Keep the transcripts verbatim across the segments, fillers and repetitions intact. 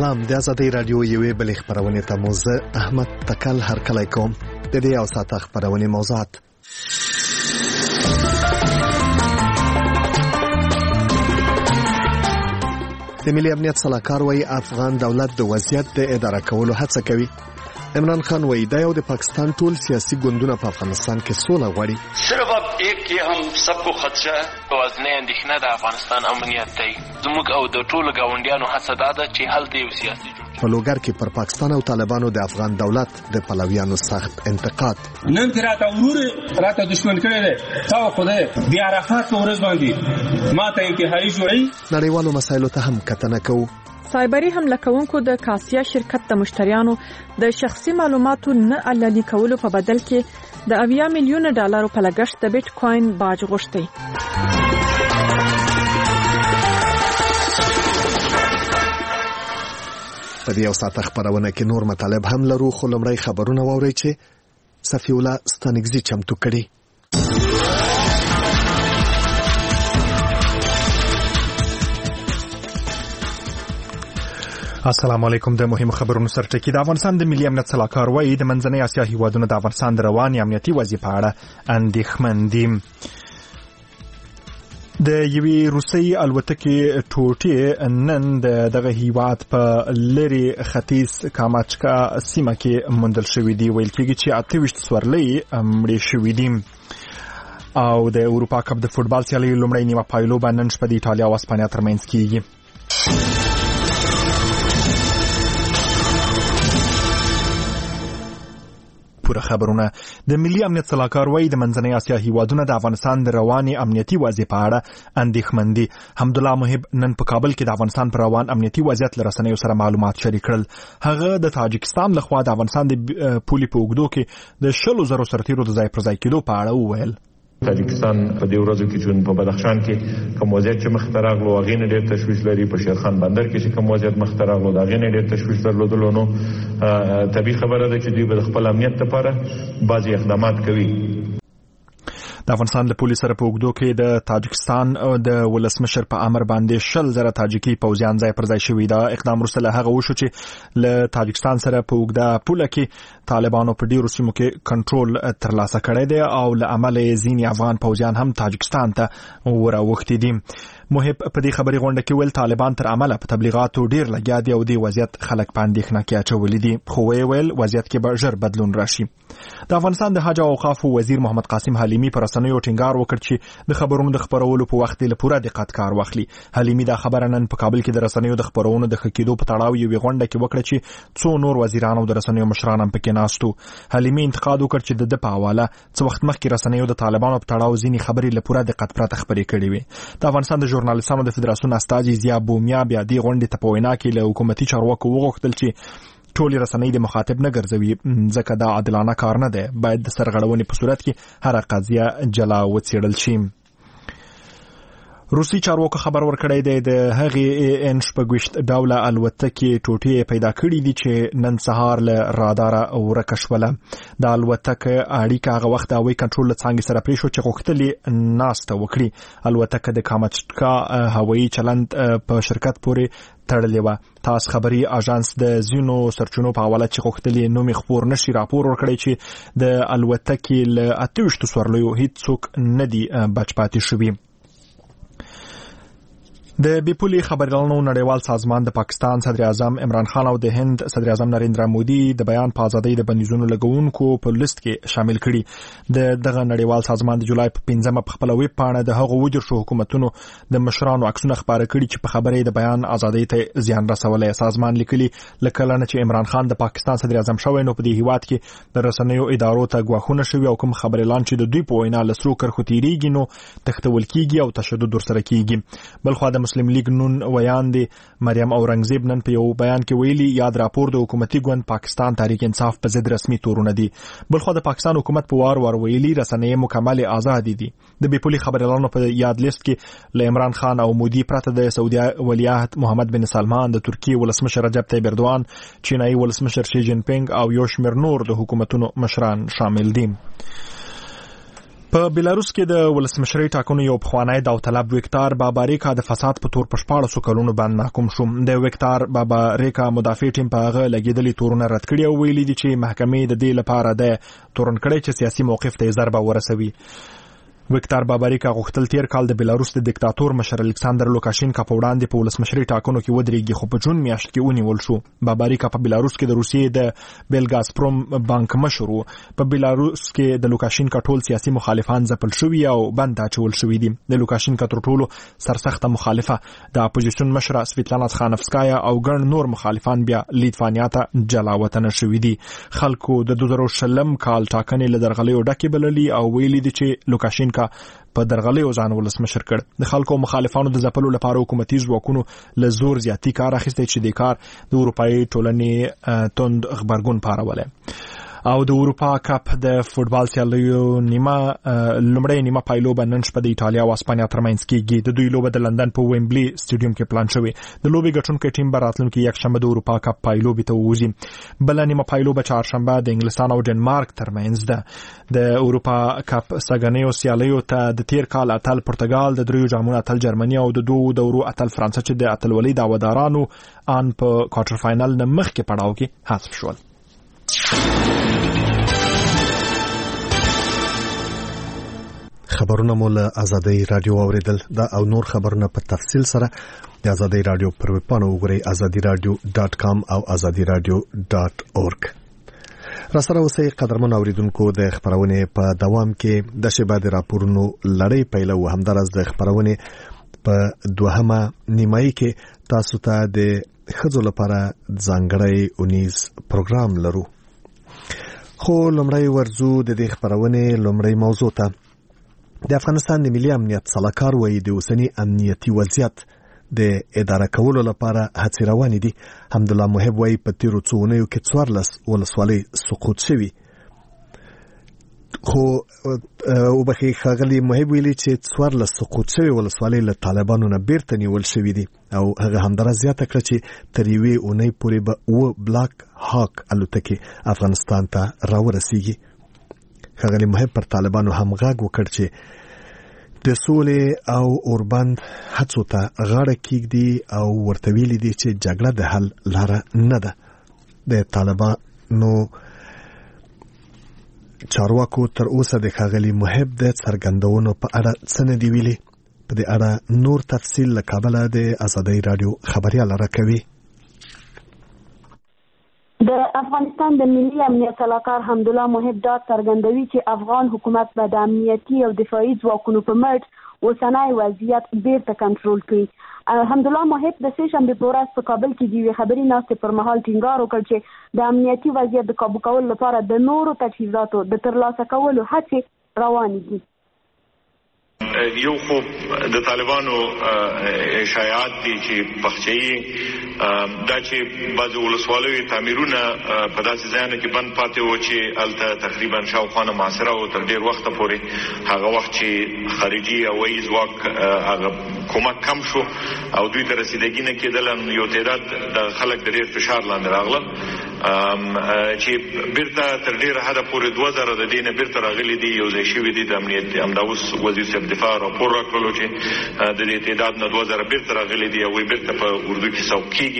سلام، د ازادۍ رادیو یوې بلې خبرونې ته مو زه احمد تکل هرکلی کوم. د دې یو ساعته خبرونې موضوعات: د ملي امنیت سلاکار وایي افغان دولت د وضعیت د اداره کولو هڅه کوي. عمران خان وایي دا یو د پاکستان ټول سیاسي ګوندونه په افغانستان کې سوله غواړي. صرف اب ایک یہ هم سب کو خدشه وزنه اندېښنه د افغانستان امنیت دی. زموږ او د ټولو ګاونډیانو هڅه دا ده چې هلته یو سیاسي جوړ په لوګر کې پر پاکستان او طالبانو د افغان دولت د پلویانو سخت انتقاد. نن راته ورور راته دښمن کړي دي تا خدای بیا عرفات په ورځ باندې ما ته انتهایی جوړي. نړیوالو مسایلو ته هم کتنه کوو. سایبری حمله کوونکو د کاسیا شرکت د مشتریانو د شخصي معلوماتو نه علني کولو په بدل کې د اویا میلیون ډالرو په لګښت د بیت کوین باج غوښتي. په دې یو ساعته خبرونه کې نور مطالب هم لرو، خو لمړی خبرونه واورئ چې صفی الله ستانګزي چمتو کړي. السلام علیکم. د مهمو خبرونو سرټکی. د افغانستان د ملي امنیت سلاکار وایي د منځنۍ اسیا هیوادونو د افغانستان د رواني امنیتي وضعیت په اړه اندېښمن دي. د یوې روسي الوتکې ټوټې نن د دغه هیواد په لری ختیځ کاماچکا سیمه کې موندل شوې دي. ویل کېږي چې اته ویشت سورلۍ مړې شوې دي. او د اروپا کپ د فوټبال سیالۍ لومړۍ نیمه پایلوبه نن شپه د ایټالیا او اسپانیا ترمنځ کېږي. پوره خبرونه. د ملي امنیت سلاکار وایي د منځنۍ اسیا هیوادونه د افغانستان د رواني امنیتي وضعیت په اړه اندېښمن دي. حمدالله محب نن په کابل کې د افغانستان پر روان امنیتي وضعیت له رسنیو سره معلومات شریک کړل. هغه د تاجکستان لخوا د افغانستان د پولي په اوږدو کې د شلو زرو سرتیرو د ځای پر ځای کېدو په اړه وویل. تاجکستان په دې ورځو کې چې په بدخشان کې کوم وضعیت چې مخ ته راغلو هغې نه ډېر تشویش لري. په شیرخان بندر کې چې کوم وضعیت مخ ته راغلو د هغې نه ډېر تشویش درلودلو. نو طبیعي خبره ده چې دوی به د خپل امنیت لپاره بعضې اقدامات کوي. د افغانستان له پولیس سره په اوږدو کې د تاجکستان د ولسمشر په امر باندې شل زره تاجکي پوځیان ځای پر ځای شوي. دا اقدام وروسته له هغه وشو چې له تاجکستان سره په اوږده پوله کې طالبانو په ډیرو سیمو کې کنټرول ترلاسه کړی دی او له امله یې ځینې افغان پوځیان هم تاجکستان ته وراوښتي دي. محب په دې خبري غونډه کې ویل طالبان تر عمله په تبلیغاتو ډیر لګیا دي او دې وضعیت خلک په اندېښنه کې اچولي دي. خو ویل وضعیت کې به ژر بدلون راشي. د افغانستان د حج او اوقافو وزیر محمد قاسم حلیمي پر رسنیو ټینګار وکړ چې د خبرونو د خبرولو په وخت له پوره دقت کار واخلي. حلیمي دا خبره نن په کابل کې د رسنیو د خبرونو د خکېدو په تړاو یوې غونډه کې وکړه چې څو نور وزیران او د رسنیو مشران هم پکې ناستو. حلیمي انتقاد وکړ چې د د په حواله څو وخت مخکې رسنیو د طالبانو په تړاو ځینې خبرې له پوره دقت پرته خبرې کړې وي. د افغانستان د ژورنالیستانو د فدراسیون استاذ زیا بومیا بیا دې غونډې ته په وینا کې له حکومتي چارواکو وغوښتل چې ټولې رسنۍ د مخاطب نه ګرځوي ځکه دا عادلانه کار نه دی. باید د سرغړونې په صورت کې هر قضیه جلا وڅېړل شي. روسي چارواکو خبر ورکړی دی د هغې ان شپږویشت ډوله الوتکې ټوټې پیدا کړي دي چې نن سهار له راداره ورکه شوله. د الوتکه اړیکه هغه وخت د هوایي کنټرول له څانګې سره پرېښود چې غوښتل یې ناسته وکړي. الوتکه د کامچټکا هوایي چلند په شرکت پورې تړلې وه. تاس خبري اژانس د ځینو سرچینو په حواله چې غوښتل یې نوم خپور نشي راپور ورکړی چې د الوتکې له اته ویشتو سورلیو هیڅوک نه دي بچ پاتې شوي. د بیپولي خبريالانو نړیوال سازمان د پاکستان صدر اعظم عمران خان او د هند صدر اعظم نریندرا مودي د بیان په ازادۍ د بندیزونو لګونکو په لیست کې شامل کړي. د دغه نړیوال سازمان د جولای په پنځمه په خپل ویب پاڼه د هغو وجر شو حکومتونو د مشرانو عکسونه خبره کړي چې په خبرې د بیان ازادۍ ته زیان رسولای. سازمان لیکلي لکه لنه چې عمران خان د پاکستان صدر اعظم شوی نو په دې هیواد کې د رسنیو ادارو ته غواخونه شوی او کوم خبرې اعلان چې د دوی په وینا لسرو کرخو تیریږي نو تختول کیږي او تشدد ورسره کیږي. بلخو د مسلم لیگ نون ویان دی مریم اورنګزیب نن په یو بیان کې ویلي یاد راپور د حکومتي ګوند پاکستان تحریک انصاف په ضد رسمي تورونه دي. بلخو د پاکستان حکومت په وار وار ویلي رسنۍ مکمل آزادي دي. د بیپولي خبريالانو په یاد لیست کې ل عمران خان او مودي پرته د سعودي ولیعهد محمد بن سلمان، د ترکیه ولسمشر رجب طیب اردوان، چینایي ولسمشر شي جین پینګ او یو شمېر نور د حکومتونو مشران شامل دي. په بیلاروس کې د ولسمشرۍ ټاکنو یو پخوانی داوطلب ویکتار باباریکا د فساد په تور په شپاړسو کلونو باندې محکوم شو. د ویکتار باباریکا مدافع ټیم په هغه لګېدلي تورونه رد کړي او ویلي دي چې محکمې د دې لپاره د تورن کړی چې سیاسي موقف ته ضربه ورسوي. ویکتار باباریکا غوښتل تیر کال د بیلاروس د دیکتاتور مشر الکساندر لوکاشینکا په وړاندې په ولسمشرۍ ټاکنو کې ودرېږي، خو په جون میاشت کې ونیول شو. باباریکا په بیلاروس کې د روسیې د بیلګازپروم بانک مشر و. په بیلاروس کې د لوکاشینکا ټول سیاسي مخالفان ځپل شوي او بند اچول شوي دي. د لوکاشینکا تر ټولو سرسخته مخالفه د اپوزیسیون مشره سویتلانا تخانفسکایا او ګڼ نور مخالفان بیا لیتوانیا ته جلا وطن شوي دي. خلکو د دوه زره شلم کال ټاکنې له درغلیو ډکې بللي او ویلي دي چې لوکاشینکا په درغلیو ځان ولسمشر کړ. د خلکو مخالفانو د ځپلو لپاره حکومتي ځواکونو له زور زیاتی کار اخیستی چې د کار د اروپایي ټولنې توند غبرګون پارولی. او د اروپا کپ د فوتبال سیالیو نیمه لومړی نیمه پایلوبه نن شپه د ایټالیا او اسپانیا ترمنځ کېږي. د دوی لوبه د لندن په ویمبلي سټیډیوم کې پلان شوې. د لوبې ګټونکی ټیم به راتلونکي یکشنبه د اروپا کپ پایلوبې ته ووځي. بله نیمه پایلوبه چهارشنبه د انګلستان او ډنمارک ترمنځ ده. د اروپا کپ سږنیو سیالیو ته د تیر کال اتل پرتګال، د دریو جامونو اتل جرمني او د دوو دورو اتل فرانسه چې د اتلولۍ دعوادارانو ان په کوارټر فاینل نه مخکې پړاو کې حذف شول. خبرونه مو له آزادۍ رادیو اوریدل. دا او نور خبرونه په تفصیل سره د آزادۍ رادیو پر ویب پاڼه وګورئ ازادي رادیو ډاټ کام او ازادي رادیو ډاټ اورګ. را سره اوسئ قدرمن اوریدونکو. د خبرونې په دوام کې د شبا د راپورونو لړۍ پیله و. همدارس د خبرونې په دوهمه نیمایي کې تاسو ته د ښځو لپاره ځانګړی اونیز پروګرام لرو. خو لومړی ورځو د دې خبرونې لومړی موضوع ته. د افغانستان د ملي امنیت سلاکار وایي د اوسنی امنیتي وضعیت د اداره کولو لپاره هڅې روانې دي. حمدالله محب وایي په تیرو څو اونیو کې څوارلس ولسوالۍ سقوط شوي. خو وبخښئ ښاغلي محب ویلي چې څوارلس سقوط شوي ولسوالۍ له طالبانو نه بیرته نیول شوي دي او هغه همداراز زیاته کړه چې تر یوې اونۍ پورې به اوه بلاک هاک الوتکې افغانستان ته راورسیږي. ښاغلي محب پر طالبانو هم غږ وکړ چې د سولې او اوربند هڅو ته غاړه کېږدي او ورته ویلي دي چې جګړه د حل لاره نه ده. د طالبانو چارواکو تر اوسه د ښاغلي محب د څرګندونو په اړه څه نه دي ویلي. په دې اړه نور تفصیل له کابله د آزادۍ رادیو خبريال راکوي. د افغانستان د ملي امنیت سلاکار حمدالله محب دا څرګندوي چې افغان حکومت به د امنیتي او دفاعي ځواکونو په مټ اوسنی وضعیت بیرته کنټرول کړي. حمدالله محب د سه شنبې په ورځ په کابل کې د یوې خبري ناستې پر مهال ټینګار وکړ چې د امنیتي وضعیت د کابو کولو لپاره د نورو تجهیزاتو د ترلاسه کولو هڅې روانې دي. یو خو د طالبانو شایعات دي چې پخچي دا چې بعض ولسوالیو تعمیرونه په داسې ځایونو کې بند پاتې وو چې الته تقریبا شاوخوا معاصره او تر ډیر وخت پورې هغه وخت چې خارجي او وایي ځواک هغه کومک کم شو او دوی ته رسیدګي نه کېدل. یو تعداد د خلک د ډیر فشار لاندې راغله چې بیرته تر ډیره حده پورې دوه زره د دې نه بیرته راغلي دي. یو ځای شوي دي د امنیت همدا اوس وزیر صاحب دفاع راپور راکړلو چې د دې تعداد نه دوه زره بیرته راغلي دي او بیرته په اردو کې سوق کېږي.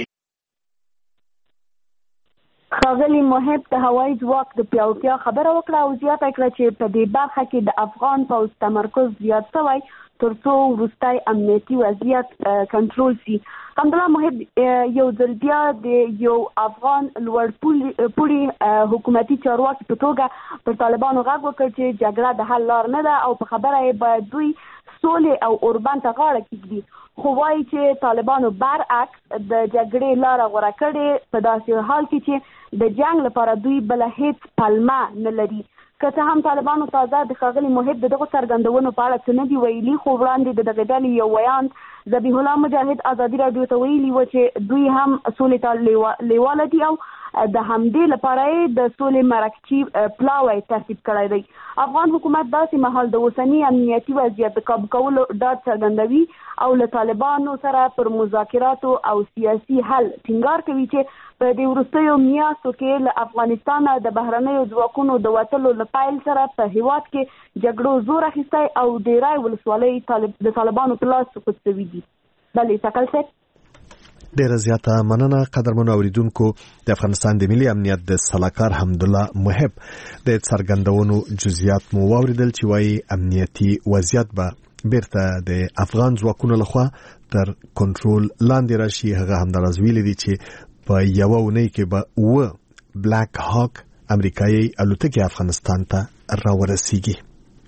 ښاغلي محب د هوایي ځواک د پیاوړتیا خبره وکړه او زیاته کړه چې په دې برخه کې د افغان پوځ تمرکز زیات شوی تر څو وروستی امنیتي وضعیت کنټرول شي. حمدالله محب یو ځل بیا د یو افغان لوړپوړي حکومتي چارواکي په توګه پر طالبانو غږ وکړ چې جګړه د حل لار نه ده او په خبره یې باید دوی سولې او اوربند ته غاړه کېږدي. خو وایي چې طالبانو برعکس د جګړې لاره غوره کړې په داسې حال کې چې د جنگ لپاره دوی بله هیڅ پلمه نه لري. که څه هم طالبانو تازه د ښاغلي محب د دغو څرګندونو په اړه څه نه دي ویلي، خو وړاندې د دغې ډلې یو ویان ذبیح الله مجاهد ازادي راډیو ته ویلي و چې دوی هم سولې ته لیواله دي او د همدې لپاره د سولې مرکزي پلاوی ترتیب کړی دی. افغان حکومت داسې مهال د اوسني امنیتي وضعیت د کابو کولو ډاډ څرګندوي او له طالبانو سره پر مذاکراتو او سیاسي حل ټینګار کوي چې په دې وروستیو میاشتو کې له افغانستان د بهرنیو ځواکونو د وتلو له پیل سره په هیواد کې جګړو زور اخیستی او د رای ولسوالۍ طالب د طالبانو په لاس سقوط شوي دي. بلې ثقل صاحب ډیره زیاته مننه. قدرمنو اوریدونکو، د افغانستان د ملي امنیت د سلاکار حمدالله محب د څرګندونو جزئیات مو واوریدل چې وايي امنیتي وضعیت به بیرته د افغان ځواکونو لخوا تر کنټرول لاندې راشي. هغه همداراز ویلي دي چې په یو اونۍ کې به و بلاک هاک امریکایي الوتکې افغانستان ته راورسیږي.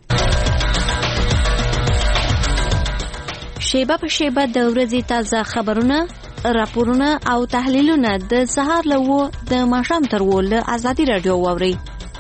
شیبه په شیبه د ورځې تازه خبرونه، راپورونه او تحلیلونه د سهار له و د ماښام تر و له ازادي رادیو واورئ.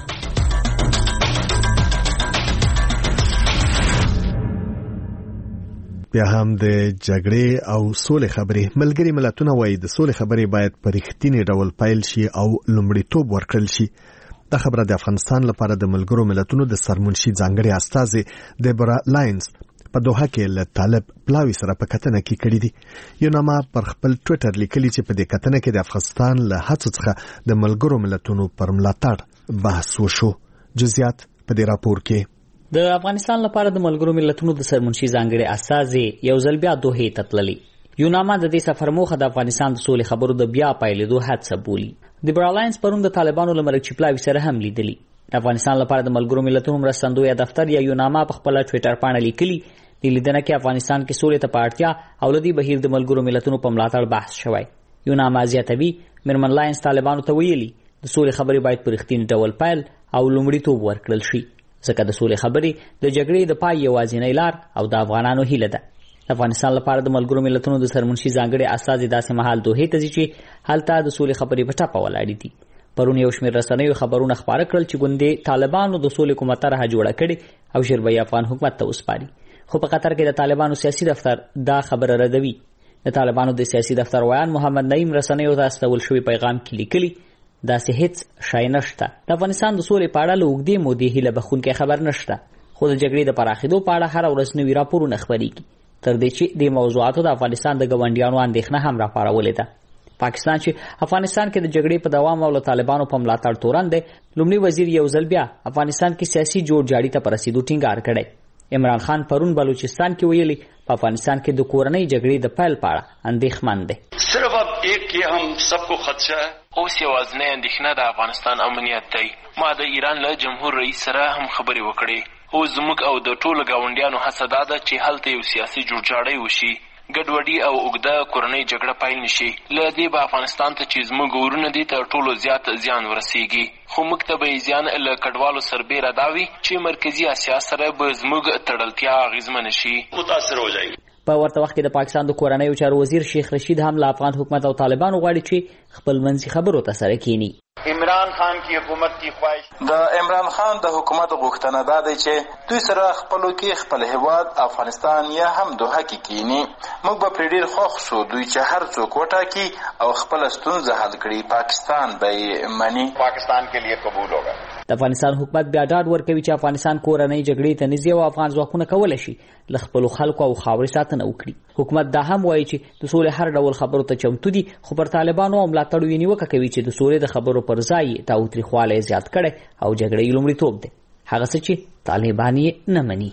بیا هم د جګړې او سولې خبرې. ملګري ملتونه وایي د سولې خبرې باید په رښتینی ډول پیل شي او لومړیتوب ورکړل شي. دا خبره د افغانستان لپاره د ملګرو ملتونو د سرمنشي ځانګړي استازي دیبرا لاینز په دوحه کې له طالب پلاوی سره په کتنه کې کړی دي. یو نامه پر خپل ټوئیټر لیکلی چې په دې کتنه کې د افغانستان له هڅو څخه د ملګرو ملتونو پر ملاتړ بحث وشو. جزئیات په دې راپور کې. د افغانستان لپاره د ملګرو ملتونو د سرمنشي ځانګړي استازي یو ځل بیا دوحې ته تللي. یو نامه د دې سفر موخه د افغانستان د سولې خبرو د بیا پیلېدو هڅه بولي. دیبرا لاینز پرون د طالبانو له مرکزي پلاوي سره هم لیدلي. د افغانستان لپاره د ملګرو ملتونو مرستندوی دفتر یا یو نامه په خپل ټوئیټر باندې لیکلي د لیدنه کې افغانستان کې سولې ته پارتیا او لدی بهیر د ملګرو ملتونو په ملاتړ بحث شوی. یو نامه زیاتوي میرمن لاینز طالبانو ته ویلي د سولې خبرې باید په رښتینی ډول پیل او لومړیتوب ورکړل شي، ځکه د سولې خبرې د جګړې د پای یوازینۍ لار او د افغانانو هیله ده. افغانستان لپاره د ملګرو ملتونو د سرمنشي ځانګړي استازي داسې مهال دوحې ته ځي چې هلته د سولې خبرې په ټاپه ولاړې دي. پرون یو شمېر رسنیو خبرونه خپاره کړل چې ګوندې طالبانو د سولې کومه طرحه جوړه کړې او ژر به افغان حکومت ته وسپاري. خو په قطر کې د طالبانو سیاسي دفتر دا خبره ردوي. د طالبانو د سیاسي دفتر ویان محمد نعیم رسنیو ته استول شوی پیغام کې لیکلي داسې هیڅ شی نشته. د افغانستان د سولې په اړه له اوږدې مودې هیله بخونکی خبر نشته، خو د جګړې د پراخېدو په اړه هره ورځ نوي راپورونه خپرېږي، تر دې چې د موضوعاتو د افغانستان د ګاونډیانو اندېښنه هم راپارولې ده. پاکستان چې افغانستان کې د جګړې په دوام او له طالبانو په ملاتړ تورن دی، لومړي وزیر یو ځل بیا افغانستان کې سیاسي جوړجاړي ته په رسېدو ټینګار کړی. عمران خان پرون بلوچستان کې ویلي په افغانستان کې د کورنۍ جګړې د پیل په اړه اندېښمن دی. صرف اب ایک یہ ہم سب کو خدشہ ہے، اوس یوازینۍ اندېښنه د افغانستان امنیت دی. ما د ایران له جمهور رئیس سره هم خبرې وکړې. اوس زموږ او د ټولو ګاونډیانو هڅه دا ده چې هلته یو سیاسي جوړجاړی وشي، ګډوډي او اوږده کورنۍ جګړه پیل نشي. له دې به افغانستان ته چې زموږ ورونه دي تر ټولو زیات زیان ورسیږي، خو موږ ته به زیان له کډوالو سربیره دا وي چې مرکزي اسیا سره به زموږ تړلتیا اغېزمنه شي، متاثر هو جایي. په ورته وخت کې د پاکستان د کورنیو چارو وزیر شیخ رشید هم له افغان حکومت او طالبانو غواړي چې خپل منځي خبرو ته سره کینی. عمران خان کی حکومت کی خواهش د عمران خان د حکومت غوښتنه ده چې دوی سره خپلو کې خپل هیواد افغانستان یا هم دوحه کې کینی. موږ به پرې ډېر خوښ شو دوی چې هر څوک وټاکي او خپل ستونزه حل کړي، پاکستان به یې مني، پاکستان کې لیے قبول ہوگا. د افغانستان حکومت بیا ډاډ ورکوي چې افغانستان کورنۍ جګړې ته نږدې او افغان ځواکونه کولی شي له خپلو خلکو او خاورې ساتنه وکړي. حکومت دا هم وایي چې د سولې هر ډول خبرو ته چمتو دي، خو پر طالبانو او ملاتړو یې نیوکه کوي چې د سولې د خبرو پر ځای تاوتریخوالی زیات کړی او جګړې یې لومړیتوب دی، هغه څه چې طالبان یې نه مني.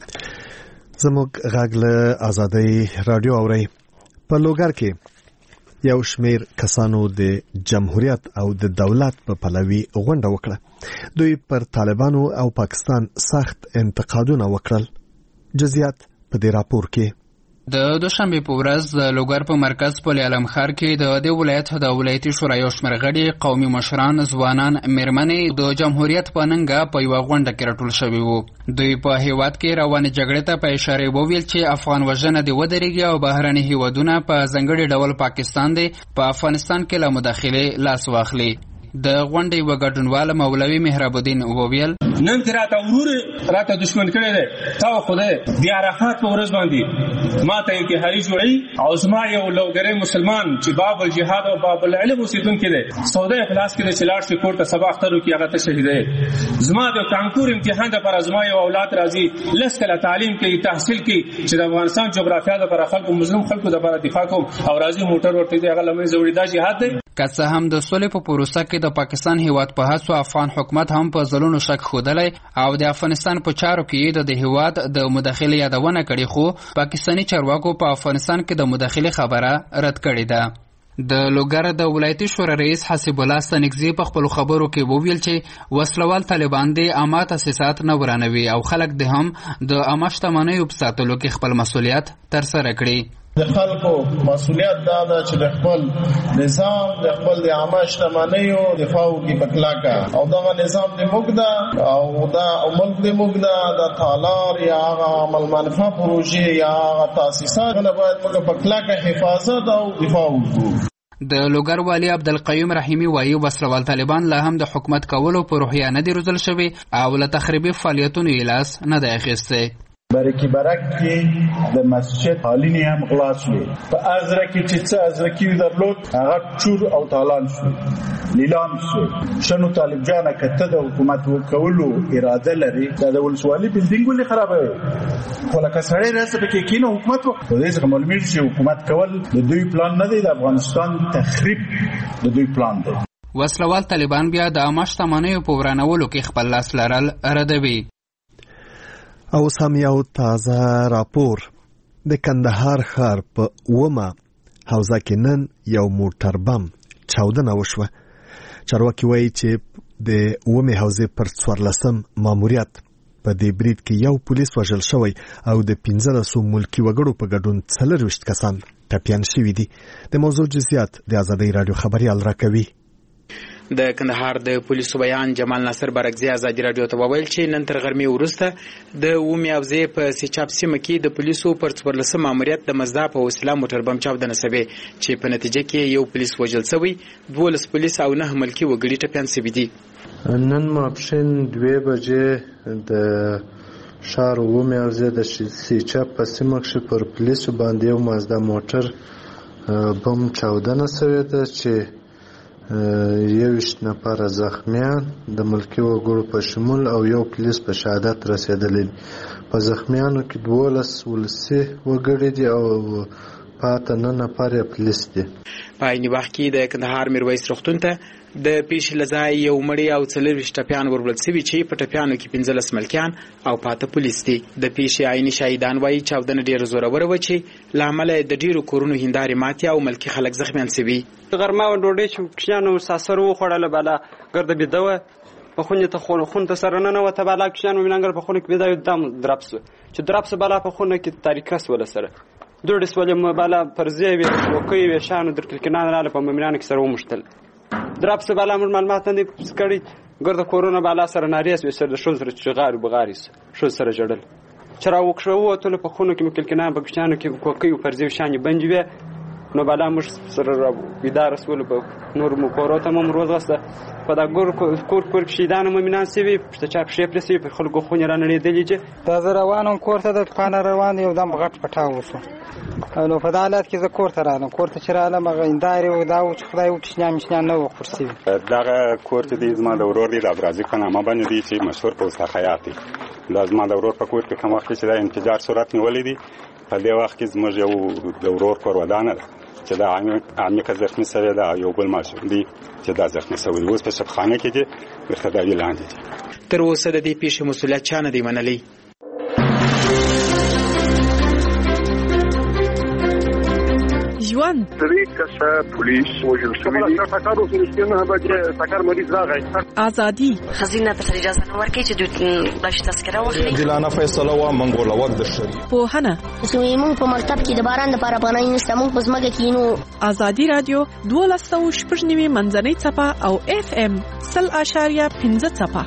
زموږ غږ له ازادۍ راډیو اورئ. په لوګر کې یو شمیر کسانو د جمهوریت او د دولت په پلوي غونډه وکړه. دوی پر طالبانو او پاکستان سخت انتقادونه وکړل. جزئیات په دې راپور کې. د دوشنبه په ورځ د لوګر په مرکز پل علم خار کې د دې ولایت د ولایتي شورا یو شمېر غړي، قومي مشران، ځوانان، میرمنې د جمهوریت په ننګه په یوه غونډه کې راټول شوي وو. دوی په هیواد کې روانې جګړې ته په اشاره وویل چې افغان وژنه دې ودرېږي او بهرني هیوادونه په ځانګړي ډول پاکستان دی په افغانستان کې له مداخلې لاس واخلي. د غونډې وګډونوال مولوي مهراب الدین وویل نن تر راته ورور راته دشمن کړی دی تا خدای د عرفات په ورځ باندې ما ته انتحاري جوړی او زما یو لوګری مسلمان چې باب الجهاد او باب العلم اوسیدونکو دی سودا اخلاص کې د چلاړ شي کوټه سبا اخترو کې هغه ته شهید دی زما د کانکور امتحان د پر ازما یو اولاد راځي لسکله تعلیم کې تحصیل کې چې د افغانستان جغرافیا د پر خلکو مسلمان خلکو د پر دفاع کوم او راځي موټر ورته دی هغه لمې زوړی دا جهاد دی که څه هم د سولې په پروسه کې د پاکستان هیواد په هڅو افغان حکومت هم په ځلونو شک ښودلی او د افغانستان په چارو کې د هیواد د مداخلې یادونه کړې خو پاکستاني چارواکو په افغانستان کې د مداخلې خبره رد کړې ده د لوګر د ولایتي شورا رئیس حسیب الله ستانکزي په خپل خبرو کې وویل چې وسلوال طالبان د عامه تاسیسات نه ورانوي او خلک د هم د عامه شتمنیو په ساتلو کې خپل مسؤلیت ترسره کړي د خلکو مسؤلیت دا ده چې د خپل نظام د خپل د عامه شتمنیو دفاع وکړي په کلکه او دغه نظام د موږ ده او دا ملک د موږ ده د تالار یا هغه عمل منفعه پروژې یا هغه تاسیسات نه باید موږ په کلکه حفاظت او دفاع وکړو د لوګر والی عبدالقیوم رحیمی وایي وسلوال طالبان لا هم د حکومت کولو په روحیه نه دي روزل شوي او له تخریبي فعالیتونو یې لاس نه دی اخیستی برکی برک کې د مسجد حالینی هم غلا شوې په ازره کې چې څه ازرکی درلود هغه چور او تالان شو لیلام شو شنو طالب جانه کته د حکومت وکولو اراده لري دا د ولسوالي بلډینګ ولې خرابوي خو لکه سړی راځي په کې کینو حکومت په دې څخه معلومیږي چې حکومت کول د دوی پلان نه دی د افغانستان تخریب د دوی پلان دی وسلوال طالبان بیا د عامه شتمنیو په ورانولو کې خپل لاس لرل ردوي او سم یو تازه راپور د کندهار ښار په ومه حوزه کې نن یو موټر بم چاودنه وشوه. چارواکي وایي چې د ومه حوزې پر څوارلسم ماموریت په دې برید کې یو پولیس وژل شوی او د پنځلسو ملکي وګړو په ګډون څلرویشت کسان ټپیان شوي دي. د موضوع جزئیات د آزادۍ رادیو خبريال راکوي. د کندهار د پولیسو بیان جمال ناصر برګزی آزادي رادیو ته وویل چې نن تر غرمې وروسته د ومه حوزې په سیچاپ سیمه کې د پولیسو پر څوارلسم ماموریت د مزدا په وسیله موټر بم چاودنه شوې چې په نتیجه کې یو پولیس وژل شوی، دولس پولیس او نه ملکي وګړي ټپیان شوي دي. نن ماپښین دوه بجې د ښار ومه حوزې د سیچاپ په سیمه کې پر پولیسو باندې یو مزدا موټر بم چاودنه شوې ده چې یویشت نفر زخمیان د ملکي وګړو په شمول او یو پولیس په شهادت رسیدلی. په زخمیانو کې دولس ولسي وګړي دي او پاته نه نفر یې پولیس دي. په عین وخت کې د کندهار میرویس روغتون ته د پیښې له ځایه یو مړی او څلرویشت ټپیان وربلل شوي چې په ټپیانو کې پنځلس ملکیان او پاته پولیس دي. د پیښې عیني شاهدان وایي چاودنه ډېره زوروره وه چې له امله د ډېرو کورونو هندارې ماتې او ملکي خلک زخمیان شوي. غرمه ډوډۍ چې کوچنیانو ساسر وخوړله بالا ګرده بیده وه په خونې ته خون ته سره ننوته بالا کوچنیانو مینانګر په خونه کې بیده وي دم درب سوه چې درب سوه بالا په خونه کې تاریکه سوله سره دوړې سولې بالا پرزې وې وکۍ وې شانو در کلکنان راله په مؤمنانو کې سره وموښتل درب سوه بالا موږ معلومات نه دي کړي ګرده کورونه بالا سره نارې سوې سره د ښځو سره چغارې بغارې سوه ښځو سره ژړل چې راوکښه ووتلو په خونو کې مې کلکنان په کوچنیانو کې کوکۍ و پرزې شانې بندې وې نو بالا موږ سره بیداره سولو په نور مو کورو ته مو وروځغسته په دا کور کور کور کې شهیدانو مؤمنان سوي پښته چا پښې پرې سوي په خلکو خونې رانړېدلې چې دا زه روان وم کور ته د دکانه روان یودم غټ پټاو وشو نو په دا حالت کې زه کور ته رالم کور ته چې رالم هغه هندارې و دا و چې خدای وکړي شنیان مشنیان نه وه خور سوي. دغه کور چې دی زما د ورور دی د ابرازي په نامه باندې دی چې مشهور په اوسه خیاط دی. دا زما د ورور په کور کې کوم وخت چې دا انفجار صورت نیولی دی په دې وخت کې زموږ یو د ورور کور ودانه ده چې دا عمیقه زخمي شوی ده یو بل ماشوم دی چې دا زخمي شوی اوس په شفخانه کې دی ورته تداوی لاندې دي. تر اوسه د دې پیښې مسؤلیت چا نه دی منلی. ژوند درې کسه پولیس وژل شوي دي. ټکر اوس رښتیا نه بچې ټکر مریض راغی. ازادي خزینه ته اجازه نه ورکړي چې دوی بلش تذکره واخلي. جلانه فیصله وا منګول ود د شری پوهنه زموږ په مکتب کې د باران د لپاره پناه نشته موږ په ځمکه کې نو. آزادي رادیو دولس سوه شپږ نوي منځنۍ څپه او اف ام سل اشاریه پنځه څپه.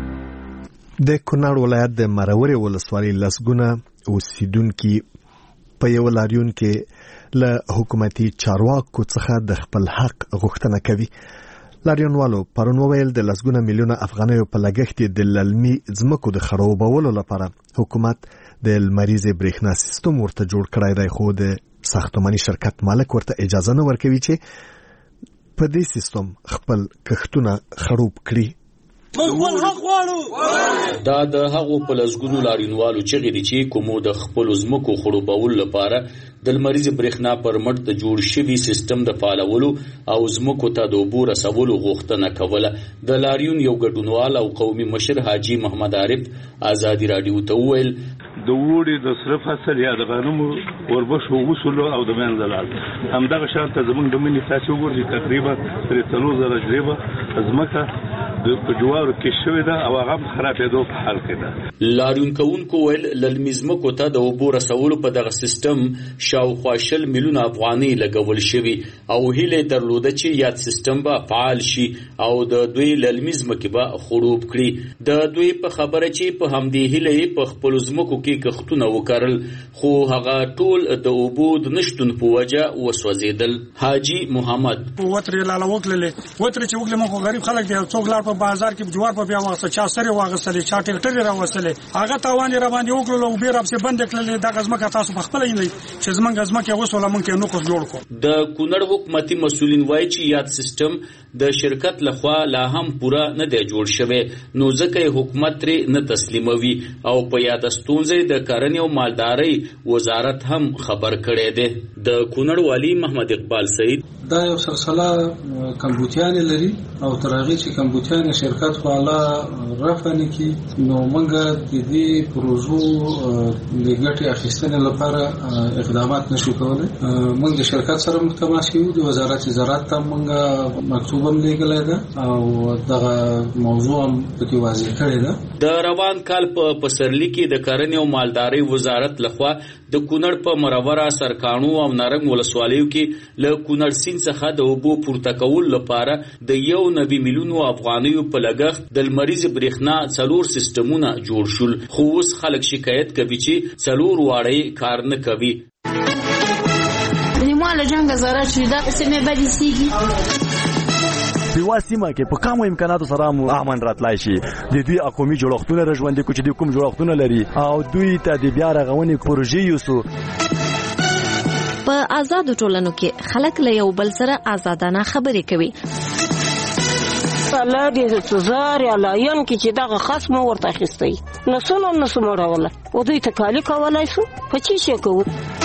د کونړ ولایت د مرورې ولسوالۍ لسګونه اوسیدونکي په یو لاریون کې له حکومتي چارواکو څخه د خپل حق غوښتنه کوي. لاریونوالو پرون وویل د لسګونه میلیونه افغانیو په لګښت د للمي ځمکو د خړوبولو لپاره حکومت د لمریزې برېښنا سیستم ورته جوړ کړی دی، خو د ساختماني شرکت مالک ورته اجازه نه ورکوي چې په دې سیستم خپل کښتونه خړوب کړي. دا د هغو په لسګونو لاریونوالو چغې دي چې کومو د خپلو ځمکو خړوبولو لپاره د لمریزې برېښنا پر مټ د جوړ شوي سیستم د فعالولو او ځمکو ته د اوبو رسولو غوښتنه کوله. د لاریون یو ګډونوال او قومي مشر حاجي محمد عارف ازادي راډیو ته وویل د وړي د صرف فصل یا د غنمو وربشو وصول او د منځلال همدغه شان ته زمونږ د منی تاسو وګورئ تقریبا تر څلور زره جریبه ځمکه د جوارو کې شوې ده او هغه خرابېدو په حال کې ده. لاریون کوونکو ویل للمي ځمکو ته د اوبو رسولو په دغه سیستم شاوخوا شل میلیونه افغانۍ لګول شوي او هیله درلوده چې یاد سیستم به فعال شي او د دوی للمي ځمکې به خړوب کړي. د دوی په خبره چې په همدې هیله په خپلو ځمکو کې کښتونه وکرل، خو هغه ټول د اوبو د نشتون په وجه وسوځېدل. حاجي محمد وترې لاله وکړلې وترې چې وکړلې موږ غریب خلک دی، څوک لاړ په بازار کې جوار په بیا واغسته، چا سره واغستلې، چا ټریکټر راوستلې، هغه تاوان را باندې وکړل او بیا راپسې بند کړل. دغه ځمکه تاسو په خپل نه چې زمونږ ځمکه وسوله مونږ کې نو کو جوړ کو. د کونړ حکومتي مسؤلین وایي چې یاد سیستم د شرکت لخوا لا هم پوره نه دی جوړ شوی، نو ځکه حکومت ترې نه تسلیموي او په یاد ستونزې د کرنې او مالدارۍ وزارت هم خبر کړی دی. د کونړ والی محمد اقبال سعید دا یو سلسله کمبوتیان لري او تر هغه چې کمبوتیان شرکت خواله رافع نه کی نو موږ د دې پروژو د ګټې اخیستنې لپاره اقدامات نشو کولای. موږ د شرکت سره متماس یو، د وزارت زراعت ته موږ مکتوب هم لیږلی ده او دغه موضوع هم پکې واضح کړې ده. د روان کال په پسرلي کې د کرنې او مالدارۍ وزارت لخوا د کونړ په مروره، سرکاڼو او نارنګ ولسوالیو کې له کونړ سیند څخه د اوبو پورته کولو لپاره د یو نوي میلیونو افغانیو په لګښت د لمریزې برېښنا څلور سیستمونه جوړ شول، خو اوس خلک شکایت کوي چې څلور واړه کار نه کوي. نیماله جنګ زره چې دا سیمه بدې سیږي په واسمه کې په کومو امکاناتو سره مو امن راتلای شي. د دوی اقومي جوړښتونه رژوندې کو چې د کوم جوړښتونه لري او دوی ته د بیا رغونې پروژې یوسو. په آزادو ټولنو کې خلک له یو بل سره آزادانه خبرې کوي. الله دې تزار یا لاین کې چې دغه خصم ورته اخیستی نسونه نسو مړوله او دوی ته کالی کولای شو په چی شي کوو.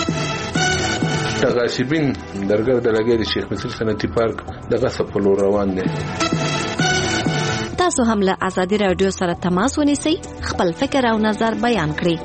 تغاسبین درګر د لګې د شیخ مصر صنعتي پارک دغه سپلو روان دي. تاسو هم له ازادي رادیو سره تماس ونیسئ، خپل فکر او نظر بیان کړئ.